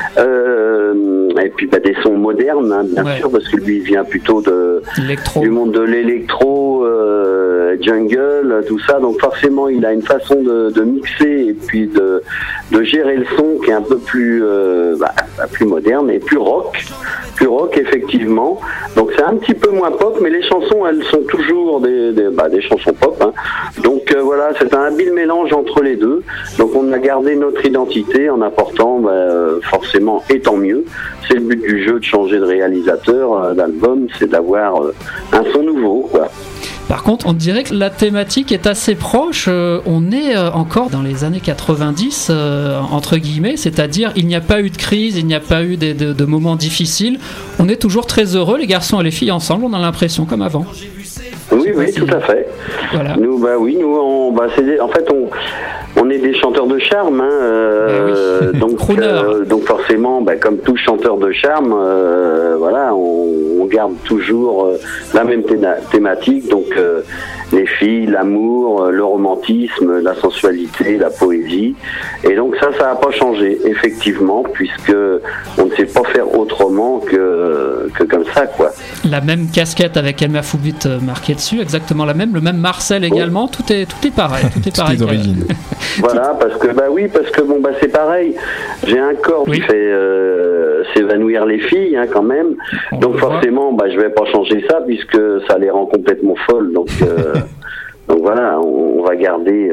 Euh, et puis bah, des sons modernes hein, bien ouais. sûr parce que lui il vient plutôt de du monde de l'électro euh, jungle tout ça, donc forcément il a une façon de, de mixer et puis de, de gérer le son qui est un peu plus euh, bah, plus moderne et plus rock plus rock effectivement, donc c'est un petit peu moins pop mais les chansons elles sont toujours des, des, bah, des chansons pop hein. Donc euh, voilà, c'est un habile mélange entre les deux, donc on a gardé notre identité en apportant bah, forcément et tant mieux, c'est le but du jeu de changer de réalisateur euh, d'album, c'est d'avoir euh, un son nouveau quoi. Par contre, on dirait que la thématique est assez proche. Euh, on est euh, encore dans les années quatre-vingt-dix, euh, entre guillemets, c'est-à-dire il n'y a pas eu de crise, il n'y a pas eu de, de, de moments difficiles. On est toujours très heureux, les garçons et les filles ensemble, on a l'impression comme avant. Oui, oui, tout à fait. Voilà. Nous, bah oui, nous, on, bah, c'est des, en fait, on, on est des chanteurs de charme, hein, euh, oui. donc, euh, donc forcément, bah, comme tout chanteur de charme, euh, voilà, on, on garde toujours euh, la même théma- thématique, donc euh, les filles, l'amour, euh, le romantisme, la sensualité, la poésie, et donc ça, ça n'a pas changé, effectivement, puisque on ne sait pas faire autrement que que comme ça, quoi. La même casquette avec Elmer Footbeat marquée dessus, exactement la même, le même Marcel également, oh. tout est tout est pareil, tout est pareil. d'origine. Voilà, parce que bah oui, parce que bon bah c'est pareil. J'ai un corps oui. qui fait euh, s'évanouir les filles, hein, quand même. On donc forcément, bah je vais pas changer ça puisque ça les rend complètement folles. Donc euh, donc voilà, on, on va garder. Euh,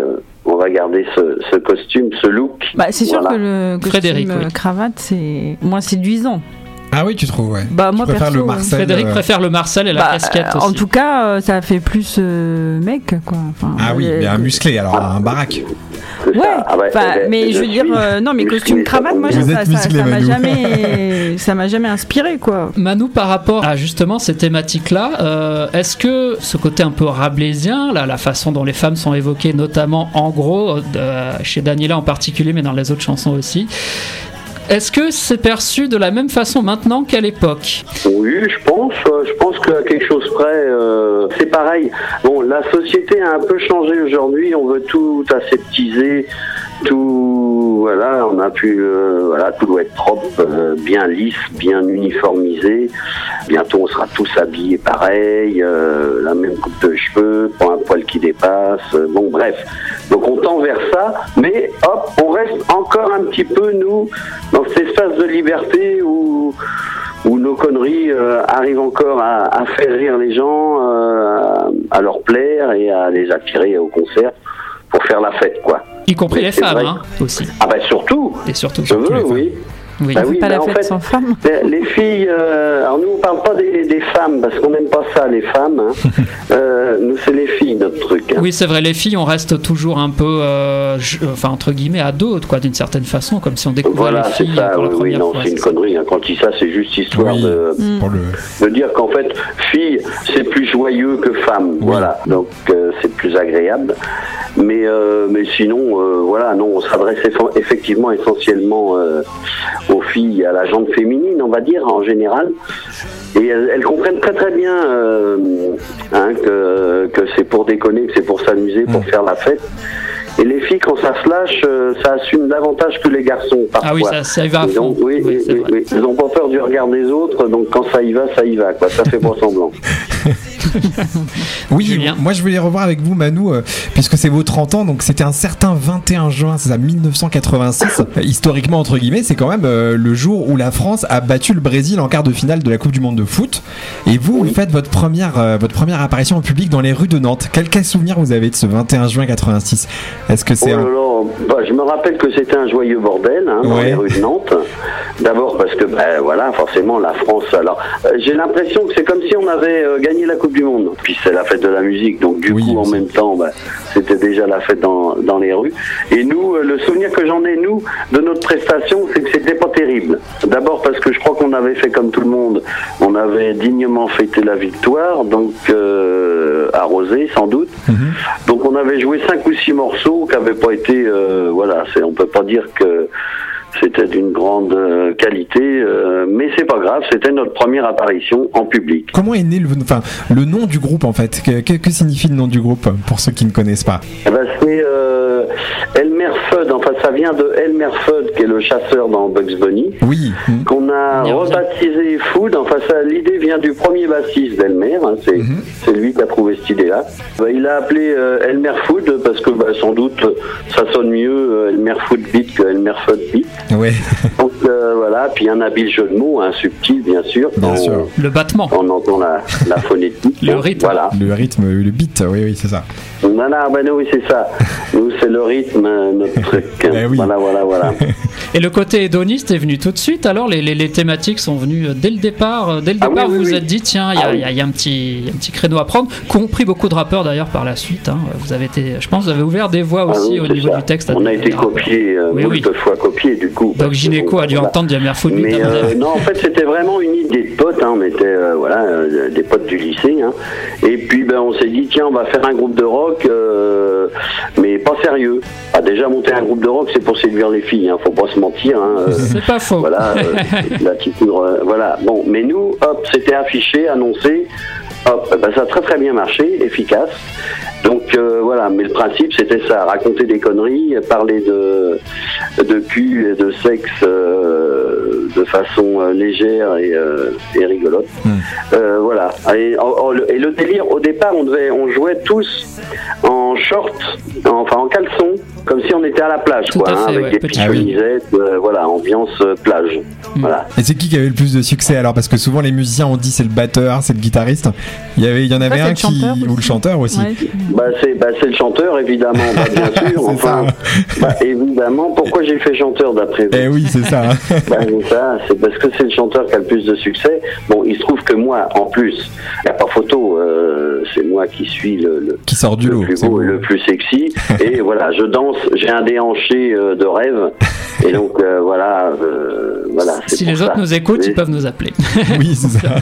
on va garder ce, ce costume, ce look. Bah, c'est sûr voilà. que le costume Frédéric, oui. cravate, c'est moins séduisant. Ah oui, tu trouves, ouais. Bah, moi, je préfère perso, le Marcel. Frédéric euh... préfère le Marcel et la bah, casquette euh, aussi. En tout cas, euh, ça fait plus euh, mec, quoi. Enfin, Ah oui, euh, mais un musclé, alors un baraque. Ouais, ah bah, bah, eh, mais je veux suis dire, euh, non, mais costume cravate, moi, Vous ça, êtes ça, musclé, ça m'a Manu. jamais, ça m'a jamais inspiré, quoi. Manu, par rapport à justement ces thématiques-là, euh, est-ce que ce côté un peu rabelaisien, là, la façon dont les femmes sont évoquées, notamment en gros, euh, chez Daniela en particulier, mais dans les autres chansons aussi, est-ce que c'est perçu de la même façon maintenant qu'à l'époque ? Oui, je pense. Euh, je pense qu'à quelque chose près, euh, c'est pareil. Bon, la société a un peu changé aujourd'hui. On veut tout aseptiser, tout. Voilà, on a pu. Euh, voilà, tout doit être propre, euh, bien lisse, bien uniformisé. Bientôt, on sera tous habillés pareil, euh, la même coupe de cheveux, pas un poil qui dépasse. Euh, bon, bref. Donc, on tend vers ça, mais hop, on reste encore un petit peu nous dans cet espace de liberté où. où nos conneries euh, arrivent encore à, à faire rire les gens, euh, à leur plaire et à les attirer au concert pour faire la fête, quoi. Y compris Mais les c'est femmes, vrai. hein, aussi. Ah bah surtout. Et surtout, Je surtout veux, les femmes. oui. Oui. Bah On oui, fait pas bah la en fête fait, sans femmes. les, les filles, euh, alors nous on parle pas des, des femmes parce qu'on n'aime pas ça, les femmes. Hein. euh, nous c'est les filles notre truc. Hein. Oui, c'est vrai, les filles, on reste toujours un peu, euh, je, enfin entre guillemets, ados, quoi, d'une certaine façon, comme si on découvrait Voilà, les c'est filles ça. pour la Oui, oui, première non, fois. c'est une ça. connerie. Hein. Quand je dis ça, c'est juste histoire Oui, de, mm. pour le... de dire qu'en fait, fille, c'est plus joyeux que femme. Oui. Voilà, donc euh, c'est plus agréable. Mais euh, mais sinon, euh, voilà, non, on s'adresse eff- effectivement essentiellement euh, aux filles, à la gente féminine, on va dire en général. Et elles, elles comprennent très très bien euh, hein, que que c'est pour déconner, que c'est pour s'amuser, pour mmh. faire la fête. Et les filles, quand ça se lâche, euh, ça assume davantage que les garçons, parfois. Ah oui, ça, ça y va à fond. Donc, oui, oui, oui, oui. Ils n'ont pas peur du regard des autres, donc quand ça y va, ça y va, quoi. Ça fait pas semblant. Oui, Julien. Moi je voulais revoir avec vous, Manu, euh, puisque c'est vos trente ans, donc c'était un certain vingt et un juin, c'est ça, dix-neuf cent quatre-vingt-six. Historiquement, entre guillemets, c'est quand même euh, le jour où la France a battu le Brésil en quart de finale de la Coupe du Monde de foot. Et vous, oui. vous faites votre première, euh, votre première apparition en public dans les rues de Nantes. Quel, quel souvenir vous avez de ce vingt et un juin quatre-vingt-six ? Est-ce que c'est oh là un... là, bah, je me rappelle que c'était un joyeux bordel hein, dans ouais. les rues de Nantes. D'abord parce que, ben voilà, forcément la France. Alors, euh, j'ai l'impression que c'est comme si on avait euh, gagné la Coupe du Monde. Puis c'est la fête de la musique, donc du oui, coup en même temps, ben, c'était déjà la fête dans, dans les rues. Et nous, euh, le souvenir que j'en ai nous de notre prestation, c'est que c'était pas terrible. D'abord parce que je crois qu'on avait fait comme tout le monde, on avait dignement fêté la victoire, donc euh, arrosé sans doute. Mm-hmm. Donc on avait joué cinq ou six morceaux qui n'avaient pas été, euh, voilà, c'est, on peut pas dire que c'était d'une grande euh, qualité, euh, mais c'est pas grave, c'était notre première apparition en public. Comment est né le, enfin, le nom du groupe en fait ? que, que, que signifie le nom du groupe pour ceux qui ne connaissent pas ? Eh ben, c'est euh, Elmer Fudd, enfin ça vient de Elmer Fudd qui est le chasseur dans Bugs Bunny, oui. mmh. qu'on a mmh. rebaptisé Food, enfin ça, l'idée vient du premier bassiste d'Elmer, hein, c'est, mmh. c'est lui qui a trouvé cette idée-là. Ben, il a appelé euh, Elmer Food parce que ben, sans doute ça sonne mieux euh, Elmer Food Beat que Elmer Fudd Beat. Ouais. Donc euh, voilà, puis un habile jeu de mots, un subtil bien sûr. Bien on, sûr. Le battement. On entend la, la phonétique. Le rythme. Voilà. Le rythme, le beat, oui, oui, c'est ça. Voilà, ben oui, c'est ça. Nous, c'est le rythme, notre truc. Ben oui. Voilà, voilà, voilà. Et le côté hédoniste est venu tout de suite. Alors, les, les, les thématiques sont venues dès le départ. Dès le départ, ah oui, vous oui, vous oui. êtes dit, tiens, il y, ah, y, y, y a un petit, un petit créneau à prendre. Compris beaucoup de rappeurs d'ailleurs par la suite. Hein. Vous avez été, je pense, vous avez ouvert des voix aussi ah oui, au niveau ça. du texte. On a été copié, euh, oui, moult oui. fois copié du coup. Donc Gynéco a dû voilà. entendre Diamère Food. Mais euh, non, en fait, c'était vraiment une idée de potes. Hein. On était euh, voilà, euh, des potes du lycée. Hein. Et puis, ben, on s'est dit, tiens, on va faire un groupe de rock, euh, mais pas sérieux. Ah, déjà, monter un groupe de rock, c'est pour séduire les filles. Hein. Faut pas se mentir. Hein. C'est pas faux. Voilà, euh, l'attitude, euh, voilà. Bon, mais nous, hop, c'était affiché, annoncé. Hop, ben, ça a très très bien marché, efficace. Donc euh, voilà, mais le principe c'était ça, raconter des conneries, parler de de cul et de sexe euh, de façon euh, légère et, euh, et rigolote. Mmh. Euh, voilà. Et, en, et le délire, au départ, on devait, on jouait tous en short, enfin en caleçon. comme si on était à la plage, Tout quoi, à hein, fait, avec ouais, des petit petites chemisettes, euh, voilà, ambiance euh, plage. Mm. Voilà. Et c'est qui qui avait le plus de succès alors? Parce que souvent les musiciens ont dit c'est le batteur, c'est le guitariste. Il y avait, il y en avait Ah, un c'est le qui chanteur ou le chanteur aussi. Ouais. Bah c'est bah c'est le chanteur évidemment, bah, bien sûr. Enfin, bah, évidemment. Pourquoi j'ai fait chanteur d'après vous? Eh oui, c'est ça. Bah, c'est ça, c'est parce que c'est le chanteur qui a le plus de succès. Bon, il se trouve que moi, en plus, il n'y a pas photo. Euh, c'est moi qui suis le, le qui sort du le lot, plus c'est beau beau. et le plus sexy. Et voilà, je danse. J'ai un déhanché euh, de rêve. Et donc euh, voilà, euh, voilà. c'est Si pour les ça. autres nous écoutent, Et- ils peuvent nous appeler. Oui, c'est ça.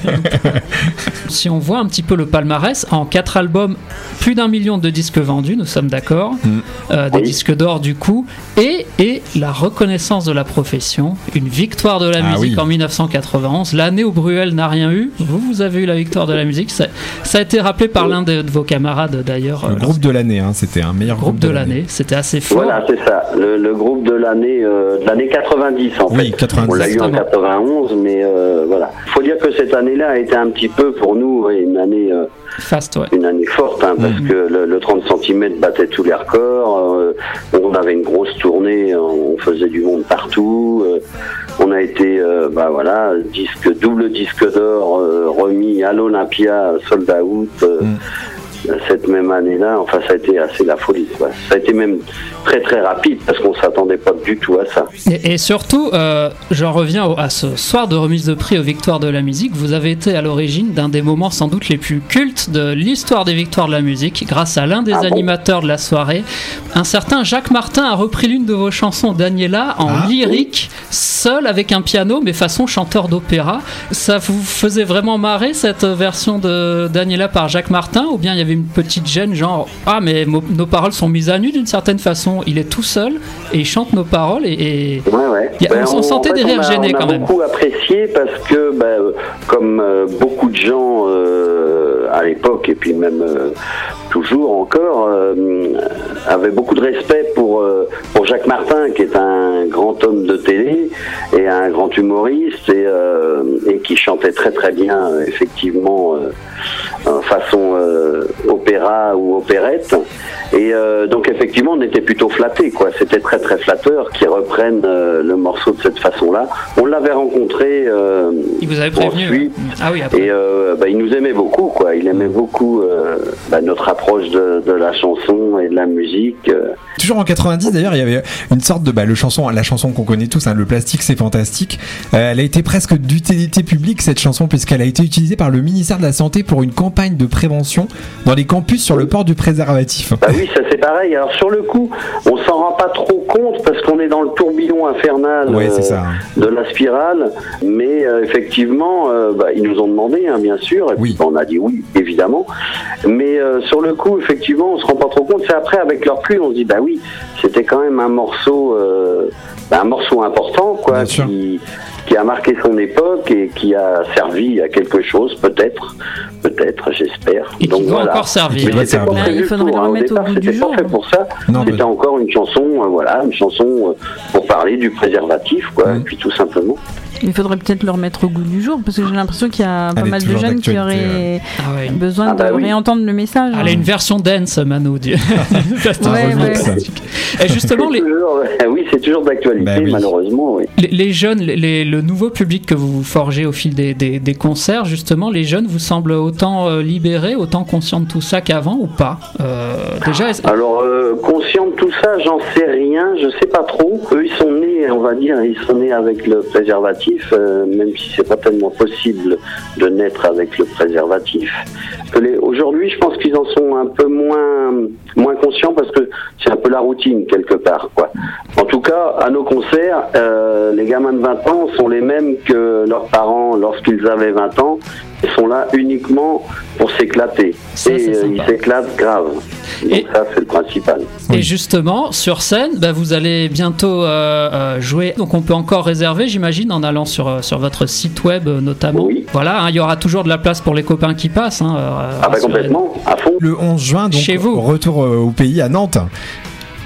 Si on voit un petit peu le palmarès, en quatre albums, plus d'un million de disques vendus, nous sommes d'accord, Mm. euh, des Oui. disques d'or du coup, et, et la reconnaissance de la profession, une victoire de la Ah musique oui. en dix-neuf cent quatre-vingt-onze, l'année où Bruel n'a rien eu, vous, vous avez eu la victoire de la musique, ça, ça a été rappelé par l'un de, de vos camarades d'ailleurs, Le euh, groupe de l'année, hein, c'était un meilleur groupe de l'année, c'était assez fort. Voilà, c'est ça, le, le groupe de l'année euh, de l'année quatre-vingt-dix en Oui, fait. quatre-vingt-dix. On l'a eu en Exactement. quatre-vingt-onze, mais euh, voilà. Faut dire que cette année-là a été un petit peu pour nous ouais, une année, euh, Fast, ouais. une année forte, hein, parce Mhm. que le, le trente centimètres battait tous les records. euh, on avait une grosse tournée, on faisait du monde partout. euh, on a été, euh, bah voilà, disque double disque d'or euh, remis à l'Olympia, sold out. euh, Mhm. Cette même année-là, enfin ça a été assez la folie, quoi. Ça a été même très très rapide parce qu'on s'attendait pas du tout à ça. Et, et surtout, euh, j'en reviens au- à ce soir de remise de prix aux Victoires de la musique. Vous avez été à l'origine d'un des moments sans doute les plus cultes de l'histoire des Victoires de la musique, grâce à l'un des Ah bon animateurs de la soirée. Un certain Jacques Martin a repris l'une de vos chansons, Daniela, en Ah, lyrique, seul avec un piano, mais façon chanteur d'opéra. Ça vous faisait vraiment marrer cette version de Daniela par Jacques Martin, ou bien il y avait une petite gêne, genre ah mais mo- nos paroles sont mises à nu d'une certaine façon. Il est tout seul et il chante nos paroles et, et... Ouais, ouais. Il y a- Ben, on, on sentait en fait, des rires on a- gênés on a quand même. beaucoup apprécié parce que, ben, euh, comme euh, beaucoup de gens euh, à l'époque et puis même euh, toujours encore, euh, avaient beaucoup de respect pour, euh, pour Jacques Martin, qui est un grand homme de télé et un grand humoriste et, euh, et qui chantait très très bien, euh, effectivement, euh, en façon euh, opéra ou opérette. Et euh, donc effectivement, on était plutôt flattés, quoi. C'était très très flatteur qu'ils reprennent euh, le morceau de cette façon-là. On l'avait rencontré. Euh, Il vous avait prévenu. ensuite, Ah oui, après. et euh, bah, il nous aimait beaucoup, quoi. Il aimait beaucoup euh, bah, notre approche de, de la chanson et de la musique. euh. Toujours en quatre-vingt-dix d'ailleurs, il y avait une sorte de bah, le chanson, la chanson qu'on connaît tous, hein, le plastique c'est fantastique. Euh, elle a été presque d'utilité publique cette chanson puisqu'elle a été utilisée par le ministère de la Santé pour une campagne de prévention dans les campus sur le port du préservatif. Bah oui, ça c'est pareil. Alors sur le coup, on s'en rend pas trop compte parce qu'on est dans le tourbillon infernal Ouais, c'est ça. de la spirale. Mais euh, effectivement, euh, bah, ils nous ont demandé, hein, bien sûr. Et Oui. puis, on a dit oui, évidemment. Mais euh, sur le coup, effectivement, on se rend pas trop compte. C'est après, avec leur pluie, on se dit bah oui, c'était quand même un morceau, euh, bah, un morceau important, quoi, Bien sûr. qui qui a marqué son époque et qui a servi à quelque chose, peut-être, peut-être, j'espère. Et qui Donc doit voilà. encore servir. Mais Qui doit c'était pas servir. prévu Il faudrait pour, le hein. Au remettre au départ, goût du c'était pas jour. fait pour ça. Non, C'était mais- encore une chanson, euh, voilà, une chanson euh, pour parler du préservatif, quoi, Mm. et puis tout simplement. Il faudrait peut-être le remettre au goût du jour parce que j'ai l'impression qu'il y a pas Elle est mal de toujours jeunes qui d'actualité, auraient Ah ouais, une- besoin Ah bah de oui. réentendre le message. Elle a hein. une version dance, Mano. du- un Ouais, remix. ouais. Et justement, C'est les, toujours- oui, c'est toujours d'actualité, Bah oui. malheureusement, oui. les, les jeunes, les- les- le nouveau public que vous forgez au fil des, des- des concerts, justement, les jeunes vous semblent autant euh, libérés, autant conscients de tout ça qu'avant ou pas? Euh, Déjà, est-ce- Alors, euh, conscient de tout ça, j'en sais rien, je sais pas trop. Eux, ils sont nés, on va dire, ils sont nés avec le préservatif, euh, même si c'est pas tellement possible de naître avec le préservatif. Que les- Aujourd'hui, je pense qu'ils en sont un peu moins, moins conscients parce que c'est un peu la routine quelque part, quoi. En tout cas, à nos concerts, euh, les gamins de vingt ans sont les mêmes que leurs parents lorsqu'ils avaient vingt ans. Ils sont là uniquement pour s'éclater. Ça, Et c'est euh, sympa. ils s'éclatent grave. Donc Et- ça, c'est le principal. Et justement, sur scène, bah, vous allez bientôt euh, euh, jouer. Donc, on peut encore réserver, j'imagine, en allant sur, euh, sur votre site web euh, notamment. Oui. Voilà, hein, il y aura toujours de la place pour les copains qui passent. Hein, euh, Ah bah rassurez- complètement, à fond. Le onze juin, donc Chez vous. retour euh, au pays à Nantes.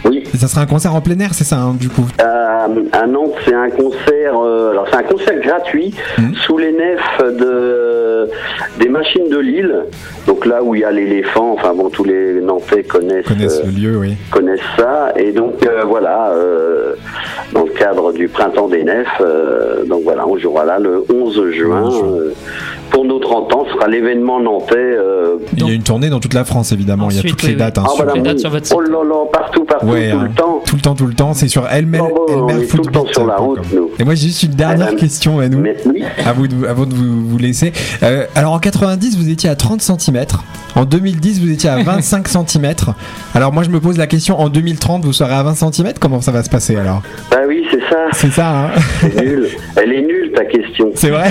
Oui. Et ça sera un concert en plein air, c'est ça, hein, du coup euh, À Nantes, c'est un concert. Euh, alors, c'est un concert gratuit mmh. sous les nefs de des machines de Lille. Donc là où il y a l'éléphant. Enfin bon, tous les Nantais connaissent. Connaissent euh, le lieu, oui. Connaissent ça. Et donc euh, voilà, euh, dans le cadre du printemps des nefs. Euh, donc voilà, on jouera là le onze juin. Euh, pour nos trente ans, ce sera l'événement nantais. Euh, il y a une tournée dans toute la France, évidemment. Ensuite, il y a toutes oui, les dates. Hein, ah, voilà, les dates sur votre site. Oh là là, partout, partout, ouais, tout hein, le temps. Tout le temps, tout le temps. C'est sur Elmer, oh, bon, Elmer Footbeat. Tout le temps sur la route, nous. Et moi, j'ai juste une dernière euh, question, Manou. Oui. À vous de, avant de vous, vous laisser. Euh, alors, en quatre-vingt-dix, vous étiez à trente centimètres. En deux mille dix, vous étiez à vingt-cinq centimètres. Alors, moi, je me pose la question, en deux mille trente, vous serez à vingt centimètres? Comment ça va se passer, alors? Bah oui, c'est ça. C'est ça, hein. C'est nul. Elle est nulle, ta question. C'est vrai.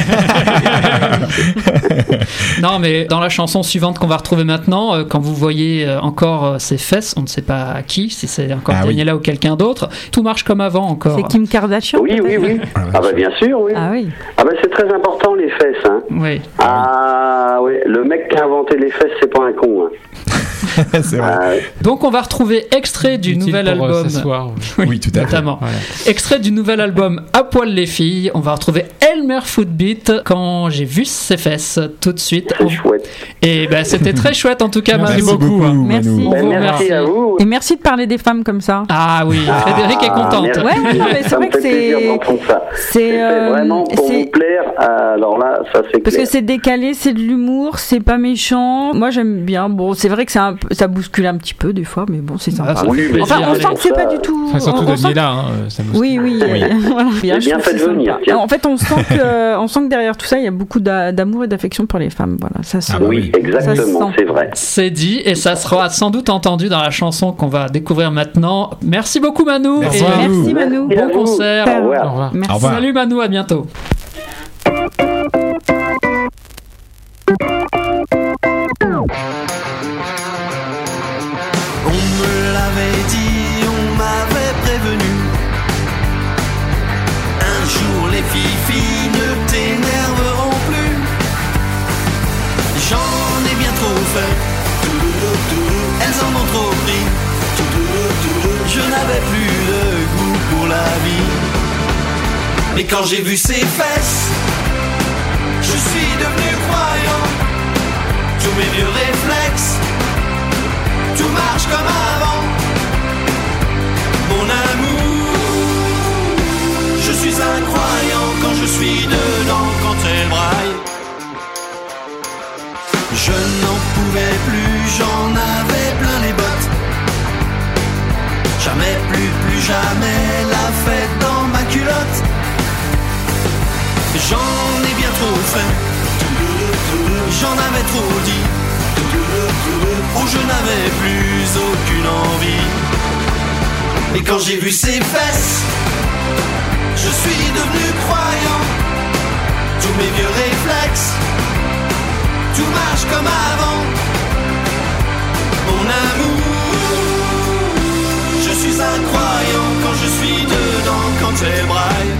Non, mais dans la chanson suivante qu'on va retrouver maintenant, euh, quand vous voyez euh, encore euh, ses fesses, on ne sait pas à qui, si c'est encore ah, Daniela oui. ou quelqu'un d'autre, tout marche comme avant encore. C'est Kim Kardashian? Oui, oui, oui. Ah bah bien sûr, oui. Ah oui. Ah bah c'est très important les fesses, hein. Oui. Ah oui, le mec qui a inventé les fesses, c'est pas un con, hein. C'est vrai. Ah, ouais. Donc on va retrouver extrait du Utile nouvel pour, album. Euh, s'asseoir, oui. oui, tout à fait. Notamment. Voilà. Extrait du nouvel album À poil les filles. On va retrouver Elmer Footbeat. Quand j'ai vu ses fesses, tout de suite. C'est on... chouette. Et ben c'était très chouette en tout cas. Merci, merci beaucoup. beaucoup hein. Merci. Ben, merci, merci à vous. Et merci de parler des femmes comme ça. Ah oui, ah, Frédéric est contente. Merci. Ouais, ouais, non, mais c'est ça vrai que c'est. C'est euh, vraiment pour vous plaire. Alors là, ça c'est Parce clair. que c'est décalé, c'est de l'humour, c'est pas méchant. Moi j'aime bien. Bon, c'est vrai que c'est un peu, ça bouscule un petit peu des fois, mais bon, c'est sympa. Ah, oui, mais enfin, on sent que c'est pas du tout. Enfin, surtout Daniela, hein, ça me oui, oui. oui. Voilà. Bien, bien fait de venir. En fait, on sent que, on sent que derrière tout ça, il y a beaucoup d'amour et d'affection pour les femmes. Voilà, ça se. Ah, oui, exactement, c'est vrai. C'est dit et ça sera sans doute entendu dans la chanson qu'on va découvrir maintenant. Merci beaucoup, Manou. Merci, et Merci Manou. Bon concert. Au revoir. Au revoir. Merci. Au revoir. Salut Manou, à bientôt. On me l'avait dit, on m'avait prévenu. Un jour les filles ne t'énerveront plus. J'en ai bien trop fait. Elles en ont trop pris. Je n'avais plus de goût pour la vie. Mais quand j'ai vu ses fesses, je suis devenu croyant. Tous mes vieux réflexes, tout marche comme avant. Mon amour, je suis incroyant quand je suis dedans, quand elle braille. Je n'en pouvais plus, j'en avais plein les bottes. Jamais plus, plus jamais la fête dans ma culotte. J'en ai bien trop fait, j'en avais trop dit. Oh, je n'avais plus aucune envie. Et quand j'ai vu ses fesses, je suis devenu croyant. Tous mes vieux réflexes, tout marche comme avant. Mon amour, je suis incroyant quand je suis dedans, quand elle braille.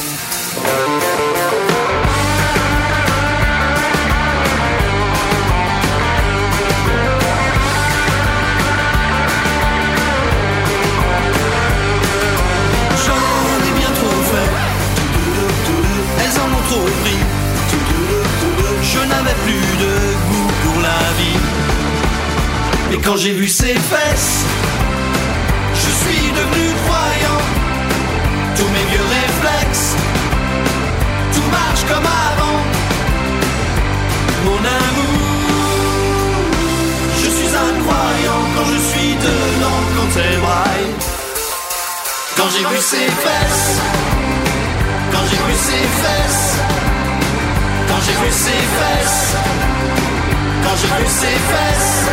Trop pris. Je n'avais plus de goût pour la vie. Et quand j'ai vu ses fesses, je suis devenu croyant. Tous mes vieux réflexes, tout marche comme avant. Mon amour, je suis incroyant quand je suis dedans, quand elle braille. Quand j'ai vu ses fesses, quand j'ai vu ses fesses, quand j'ai vu ses fesses, quand j'ai vu ses fesses.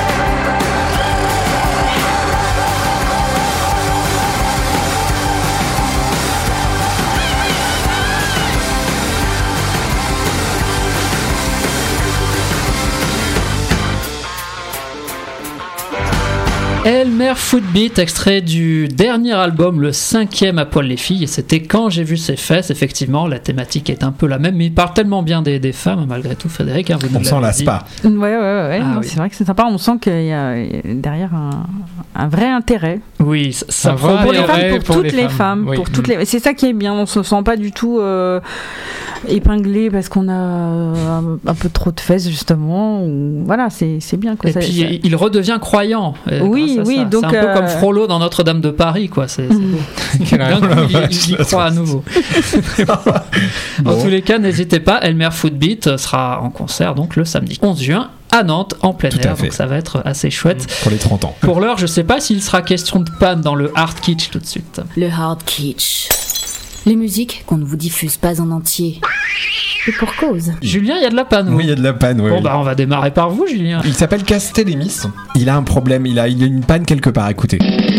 Elmer Footbeat, extrait du dernier album, le cinquième à poil les filles, et c'était Quand j'ai vu ses fesses. Effectivement, la thématique est un peu la même, mais il parle tellement bien des, des femmes, malgré tout, Frédéric. Hein, vous on s'en lasse pas. Ouais, ouais, ouais. Ah, non, oui. C'est vrai que c'est sympa. On sent qu'il y a derrière un, un vrai intérêt. Oui, ça, ça pour prend les femmes, pour, pour toutes les les femmes. femmes, Oui. pour toutes les. C'est ça qui est bien. On se sent pas du tout euh, épinglé parce qu'on a un, un peu trop de fesses justement. Ou... Voilà, c'est c'est bien. Quoi. Et Ça, puis ça... il redevient croyant. euh, Oui, grâce à oui. ça. Donc c'est un peu euh... comme Frollo dans Notre-Dame de Paris, quoi. C'est, c'est... D'un coup, il, il y croit à nouveau. Bon. En tous les cas, n'hésitez pas. Elmer Footbeat sera en concert donc le samedi onze juin à Nantes en plein Tout à air. fait. Donc ça va être assez chouette. Pour les trente ans. Pour l'heure, je sais pas s'il sera question de panne dans le hard kitsch tout de suite. Le hard kitsch. Les musiques qu'on ne vous diffuse pas en entier. Et pour cause. Julien, il y a de la panne. Oui, il y a de la panne. Ouais, Bon oui. bah on va démarrer par vous, Julien. Il s'appelle Castellémis. Il a un problème. Il a, il a une panne quelque part. Écoutez.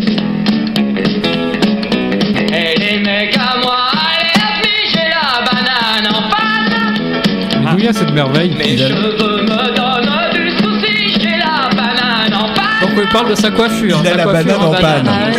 Et les mecs à moi, allez la fille, j'ai la banane en panne. Mais d'où vient cette merveille? Mes cheveux me donnent du souci, j'ai la banane en panne. Donc il parle de sa coiffure. Il a sa la coiffure banane en panne. banane.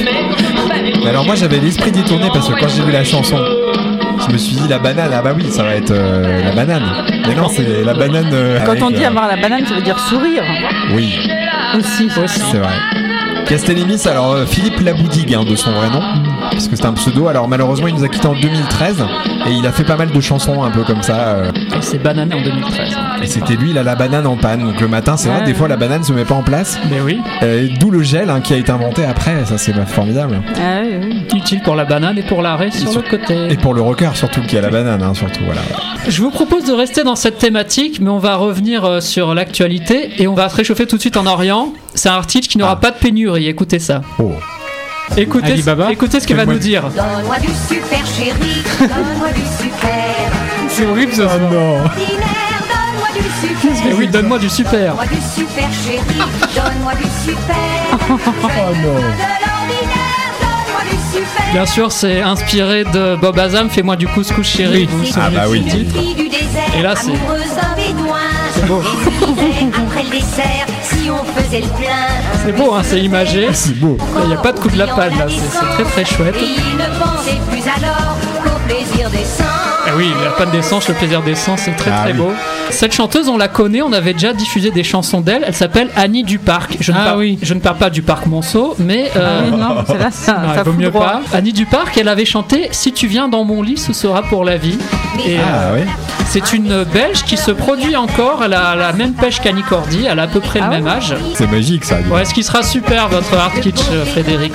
Mais alors moi j'avais l'esprit détourné parce que quand j'ai vu la chanson, je me suis dit la banane, ah bah oui, ça va être euh, la banane. Mais non, c'est la banane. euh, Quand avec, on dit euh, avoir la banane, ça veut dire sourire Oui, aussi. c'est vrai. Castellémis, alors euh, Philippe Laboudigue hein, de son vrai nom, parce que c'est un pseudo. Alors malheureusement il nous a quitté en deux mille treize et il a fait pas mal de chansons un peu comme ça. euh, Il s'est banané en deux mille treize. et c'était lui, il a la banane en panne. Donc le matin, c'est vrai, Ouais. des fois la banane se met pas en place. Mais oui. Euh, D'où le gel hein, qui a été inventé après, ça c'est formidable. Ah, oui, oui. Utile pour la banane et pour l'arrêt sur le côté. Et pour le rocker surtout qui a la banane, hein, surtout voilà. Je vous propose de rester dans cette thématique, mais on va revenir euh, sur l'actualité et on va se réchauffer tout de suite en Orient. C'est un article qui n'aura Ah. pas de pénurie. Écoutez ça. Oh. Écoutez, Alibaba écoutez ce qu'il va Fais-moi- nous dire. Donne-moi du super chéri, donne-moi du super. C'est horrible ça. Oh non. Ordinaire, donne-moi du super. Et oui, donne-moi du super. Donne-moi du super chéri, donne-moi du super. Oh non. De l'ordinaire, donne-moi du super. Bien sûr, c'est inspiré de Bob Azam, Fais-moi du couscous chéri. Vous vous Ah souvenez bah de oui. ce titre Fille du désert, Et là, c'est- amoureuse d'un bédouin. C'est beau. Et après le dessert, si on faisait le plein. C'est beau, hein, c'est imagé. C'est beau. Il n'y a pas de coup de la panne là, c'est c'est très très chouette. Et il ne pensait plus alors qu'au plaisir des sens. Ah oui, la panne d'essence, le plaisir d'essence, c'est très Ah très oui. beau. Cette chanteuse, on la connaît, on avait déjà diffusé des chansons d'elle. Elle s'appelle Annie Duparc. Je ne, Ah parle, oui. je ne parle pas du parc Monceau, mais euh, Ah oui, non, c'est là, ça, non, ça il vaut fout mieux droit. pas. Annie Duparc, elle avait chanté Si tu viens dans mon lit, ce sera pour la vie. Et Ah euh, ouais. c'est une Belge qui se produit encore. Elle a la même pêche qu'Annie Cordy. Elle a à peu près Ah le ouais. même âge. C'est magique ça. dis donc. Ouais, ce qui sera super, votre art kitsch, euh, Frédéric.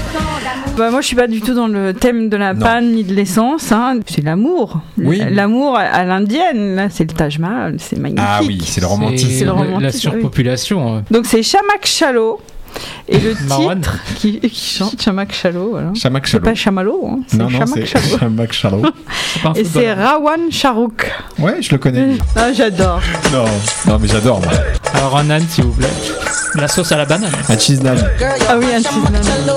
Bah, moi, je suis pas du tout dans le thème de la Non. panne ni de l'essence. Hein. C'est l'amour. Oui. L'amour à, à l'indienne. Là, c'est le Taj Mahal. C'est magnifique. Ah oui, c'est le romantisme. C'est le la- romantisme, La oui. surpopulation. euh. Donc c'est Chamak Chalo. Et le Marwan. titre qui, qui chante Chamak Chalo. Voilà. Chamak C'est Chalo. pas Chamalo, hein. c'est Non non, Chamak c'est Chalo. Chamak Chalo. C'est pas un Et c'est footballeur. Rawan Sharouk. Ouais, je le connais. lui. Ah, j'adore. Non, non mais j'adore moi. Alors un âne s'il vous plaît. La sauce à la banane. Un cheese naan. Ah oui, un Tisman.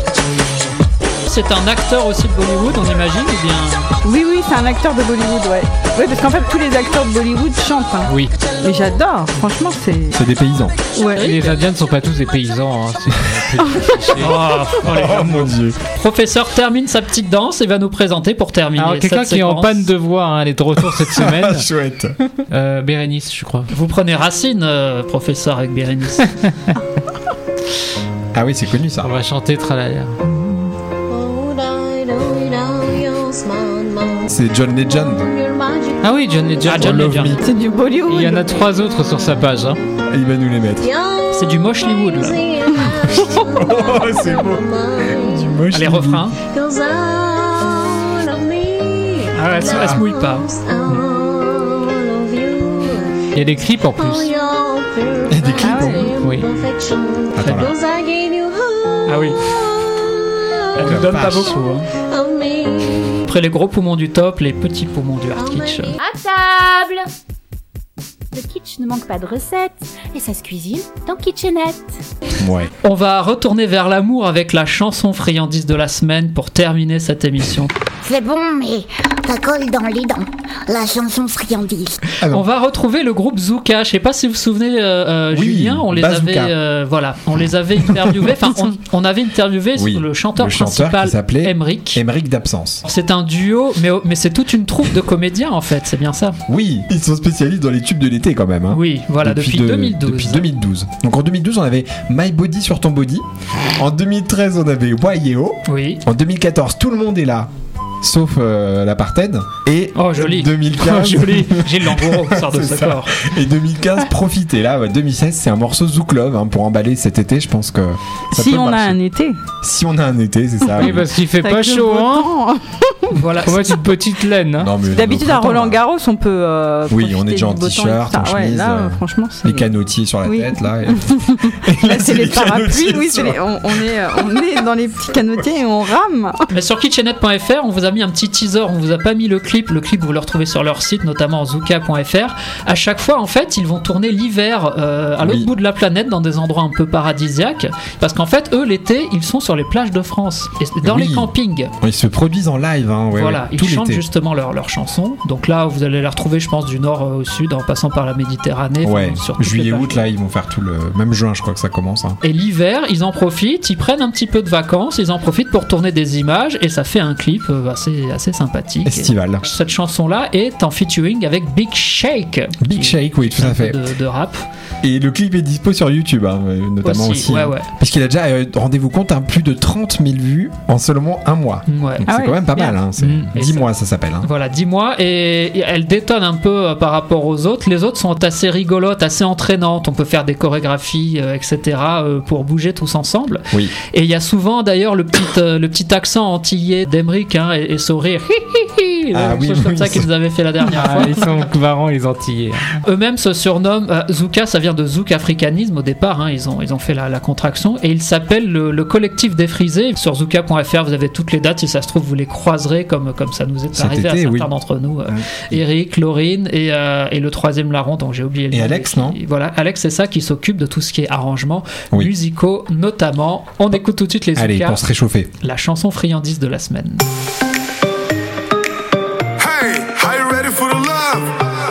C'est un acteur aussi de Bollywood, on imagine, ou bien Oui, oui, c'est un acteur de Bollywood, ouais. Oui, parce qu'en fait, tous les acteurs de Bollywood chantent. Hein. Oui. Et j'adore, franchement, c'est. C'est des paysans. Ouais. Les Indiens ne sont pas tous des paysans. Hein. C'est un peu cliché. Oh, oh, les Oh mon dieu. Professeur termine sa petite danse et va nous présenter pour terminer. Alors quelqu'un cette qui est en séquence. panne de voix, hein, elle est de retour cette semaine. Ah, chouette. Euh, Bérénice, je crois. Vous prenez Racine, euh, professeur, avec Bérénice. Ah oui, c'est connu ça. On va chanter Tralala. C'est John Legend. Ah oui, John Legend. Ah, John Love Legend. Me. C'est du Bollywood. Il y en a trois autres sur sa page. Hein. Il va nous les mettre. C'est du Moshlywood, là. Oh, c'est beau. Du moche. Allez, refrain. Ah ouais, elle, se- elle se mouille pas. Il y a des clips en plus. Il y a des clips. Ah ouais. Oui. Attends là. Ah oui. Elle La nous donne pas vache. beaucoup. Hein. Après les gros poumons du top, les petits poumons du hard kitsch. À table! Le kitsch ne manque pas de recettes et ça se cuisine dans Kitchenette. Ouais. On va retourner vers l'amour avec la chanson friandise de la semaine pour terminer cette émission. C'est bon, mais ça colle dans les dents. La chanson friandise. On va retrouver le groupe Zouka. Je sais pas si vous vous souvenez, euh, euh, Oui, Julien, on les Bazooka. avait, euh, voilà, on les avait interviewés. Enfin, on, on avait interviewé Oui, le chanteur le chanteur principal, qui s'appelait Emric. Emric d'absence. C'est un duo, mais, mais c'est toute une troupe de comédiens en fait. C'est bien ça. Oui, ils sont spécialistes dans les tubes de l'été quand même. Hein. Oui, voilà, depuis, de- deux mille douze. Depuis deux mille douze. Donc en deux mille douze, on avait My Body sur ton body. En deux mille treize, on avait Wayeo. Oui. En deux mille quatorze, tout le monde est là. Sauf euh, l'apartheid. Et Oh, joli. deux mille quinze. Oh, joli. Gilles Langoureau sort de C'est ce ça. corps. Et deux mille quinze, profitez. Là, ouais, deux mille seize, c'est un morceau Zouk Love hein, pour emballer cet été. Je pense que ça Si peut on a marcher. un été. Si on a un été, c'est ça. Oui, parce qu'il fait Avec pas le chaud, beau hein. temps. Voilà. Faut mettre une petite laine. Hein. Non, mais D'habitude, au à printemps, Roland là. Garros, on peut. euh, Oui, profiter on est déjà en du beau temps et t-shirt, tout ça. en Ouais, chemise, là, euh, franchement, c'est. Les canotiers sur la Oui. tête, là. Et, et Là, c'est les parapluies, canotiers oui, sur- c'est les- on, on est, euh, on est dans les petits canotiers et on rame. Mais sur kitchenette point f r, on vous a mis un petit teaser, on vous a pas mis le clip. Le clip, vous le retrouvez sur leur site, notamment zouka point f r. À chaque fois, en fait, ils vont tourner l'hiver euh, à l'autre Oui. bout de la planète, dans des endroits un peu paradisiaques. Parce qu'en fait, eux, l'été, ils sont sur les plages de France, et dans Oui. les campings. Ils se produisent en live, hein, ouais, Voilà, ouais, ils tout chantent l'été. justement leurs leurs chansons. Donc là, vous allez les retrouver, je pense, du nord euh, au sud, en passant par la Méditerranée. Ouais, enfin, sur toutes les juillet, plages. août, là, ils vont faire tout le. Même juin, je crois que ça commence. Hein. Et l'hiver, ils en profitent, ils prennent un petit peu de vacances, ils en profitent pour tourner des images, et ça fait un clip euh, assez, assez sympathique. Estival. Et cette chanson-là est en featuring avec Big Shake. Big qui- Shake, oui, tout qui à un fait. peu De, de rap. Et le clip est dispo sur YouTube, hein, euh, notamment Aussi, aussi. ouais, hein. ouais. Parce qu'il a déjà, euh, rendez-vous compte, hein, plus de trente mille vues en seulement un mois. Ouais. Donc Ah c'est ouais, quand même pas bien. mal. Hein, c'est Mm. Et dix ça- mois, ça s'appelle. Hein. Voilà, dis-moi, et elle détonne un peu euh, par rapport aux autres. Les autres sont assez rigolotes, assez entraînantes. On peut faire des chorégraphies, euh, et cetera, euh, pour bouger tous ensemble. Oui. Et il y a souvent d'ailleurs le petit, euh, le petit accent antillais d'Emric hein, et, et sourire. Hi, hi, hi, Ah quelque oui, chose oui, comme ça ils qu'ils sont- nous avaient fait la dernière Ah, fois. ils sont marrants, les Antillais. Eux-mêmes se surnomment euh, Zouka, ça vient de Zouk Africanisme au départ, hein, ils, ont, ils ont fait la, la contraction, et ils s'appellent le, le collectif défrisé. Sur zouka point f r, vous avez toutes les dates, si ça se trouve, vous les croiserez comme, comme ça nous est Cet arrivé à été, certains oui. d'entre nous. Euh, Eric, Laurine et, euh, et le troisième larron, dont j'ai oublié le Et nom. Alex, qui- non Voilà, Alex, c'est ça qui s'occupe de tout ce qui est arrangements Oui. musicaux, notamment. On écoute tout de suite les Allez, Zouka, pour se réchauffer. la chanson friandise de la semaine. Hey, are you ready for the love?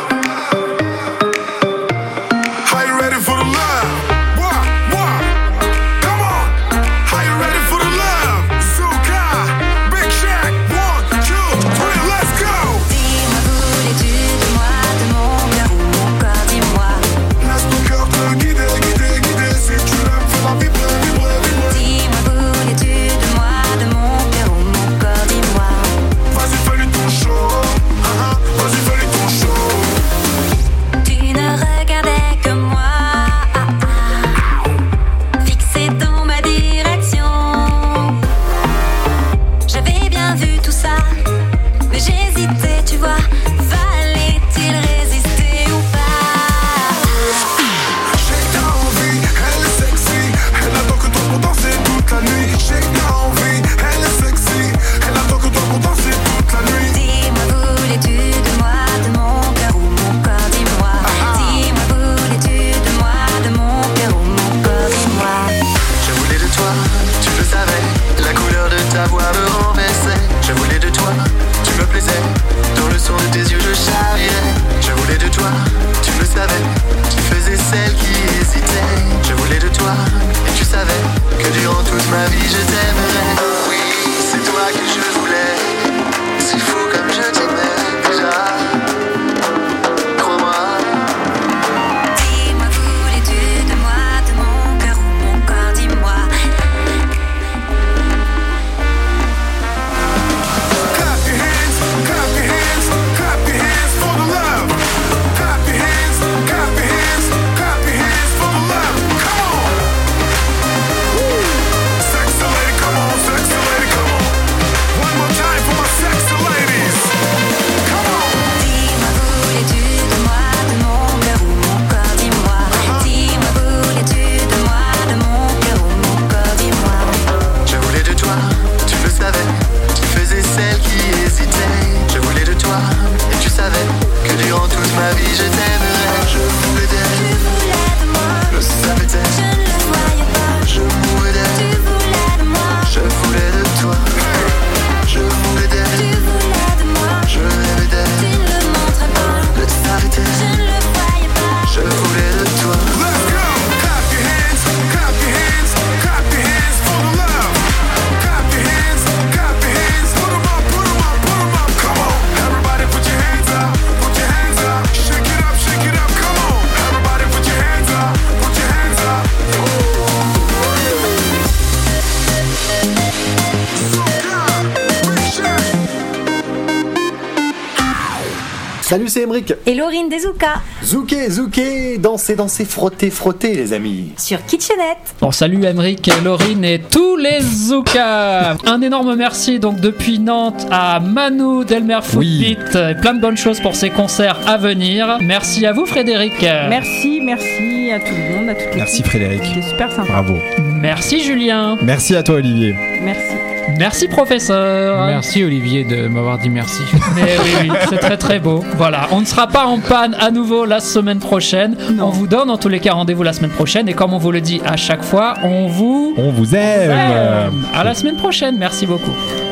Are you ready for the love? What? What? Come on! Are you ready for the love? Zouka, Big Shaq, one, two, three, let's go! Dis-moi, voulais-tu de moi, de mon cœur ou mon corps, dis-moi. Laisse ton cœur te guider, guider, guider. Si tu l'aimes, fais-la vibrer, vibrer, vibrer. Dis-moi, voulais-tu de moi, de mon cœur ou mon corps, dis-moi. Vas-y, fais-lui ton show. Ah, ah, vas-y, fais-lui ton show. Tu ne regardais que moi, ah, ah, fixé dans ma direction. J'avais bien vu tout ça, mais j'hésitais, tu vois. Fallait-il résister ou pas? J'ai que t'as envie, elle est sexy. Elle attend que toi pour danser toute la nuit. J'ai que t'as envie, elle est sexy. Elle attend que toi pour danser toute la nuit. Dis-moi, voulais-tu de moi, de mon cœur ou mon corps, dis-moi. Dis-moi, voulais-tu de moi, de mon cœur ou mon corps, dis-moi. Je voulais de toi, tu le savais. La couleur de ta voix me renversait. Je voulais de toi, tu me plaisais. Dans le son de tes yeux, je chavirais. Je voulais de toi, tu le savais. Tu faisais celle qui hésitait. Je voulais de toi, et tu savais que durant toute ma vie, je t'aimerais. Oui, c'est toi que je voulais. C'est fou comme je t'aimais déjà. Crois-moi. Dis-moi, voulais-tu de moi, de mon cœur ou mon corps, dis-moi. Clap your hands, clap your hands, clap your hands for the love. Clap your hands, clap your hands, clap your hands for the love. Come on. Woo. Sexy Salut, c'est Emric. Et Laurine des Zouka. Zouké, zouké, dansez, dansez, frottez, frottez, les amis. Sur Kitchenette. Bon, salut Emric, Laurine et tous les Zouka. Un énorme merci donc depuis Nantes à Manu d'Elmer Footbeat. Oui. Et plein de bonnes choses pour ses concerts à venir. Merci à vous Frédéric. Merci, merci à tout le monde, à toute l'équipe. Merci Frédéric. C'était super sympa. Bravo. Merci Julien. Merci à toi Olivier. Merci. Merci professeur. Merci Olivier de m'avoir dit merci. Mais oui, oui, c'est très très beau. Voilà, on ne sera pas en panne à nouveau la semaine prochaine. Non. On vous donne en tous les cas rendez-vous la semaine prochaine et comme on vous le dit à chaque fois, on vous... On vous aime. On vous aime. À la semaine prochaine, merci beaucoup.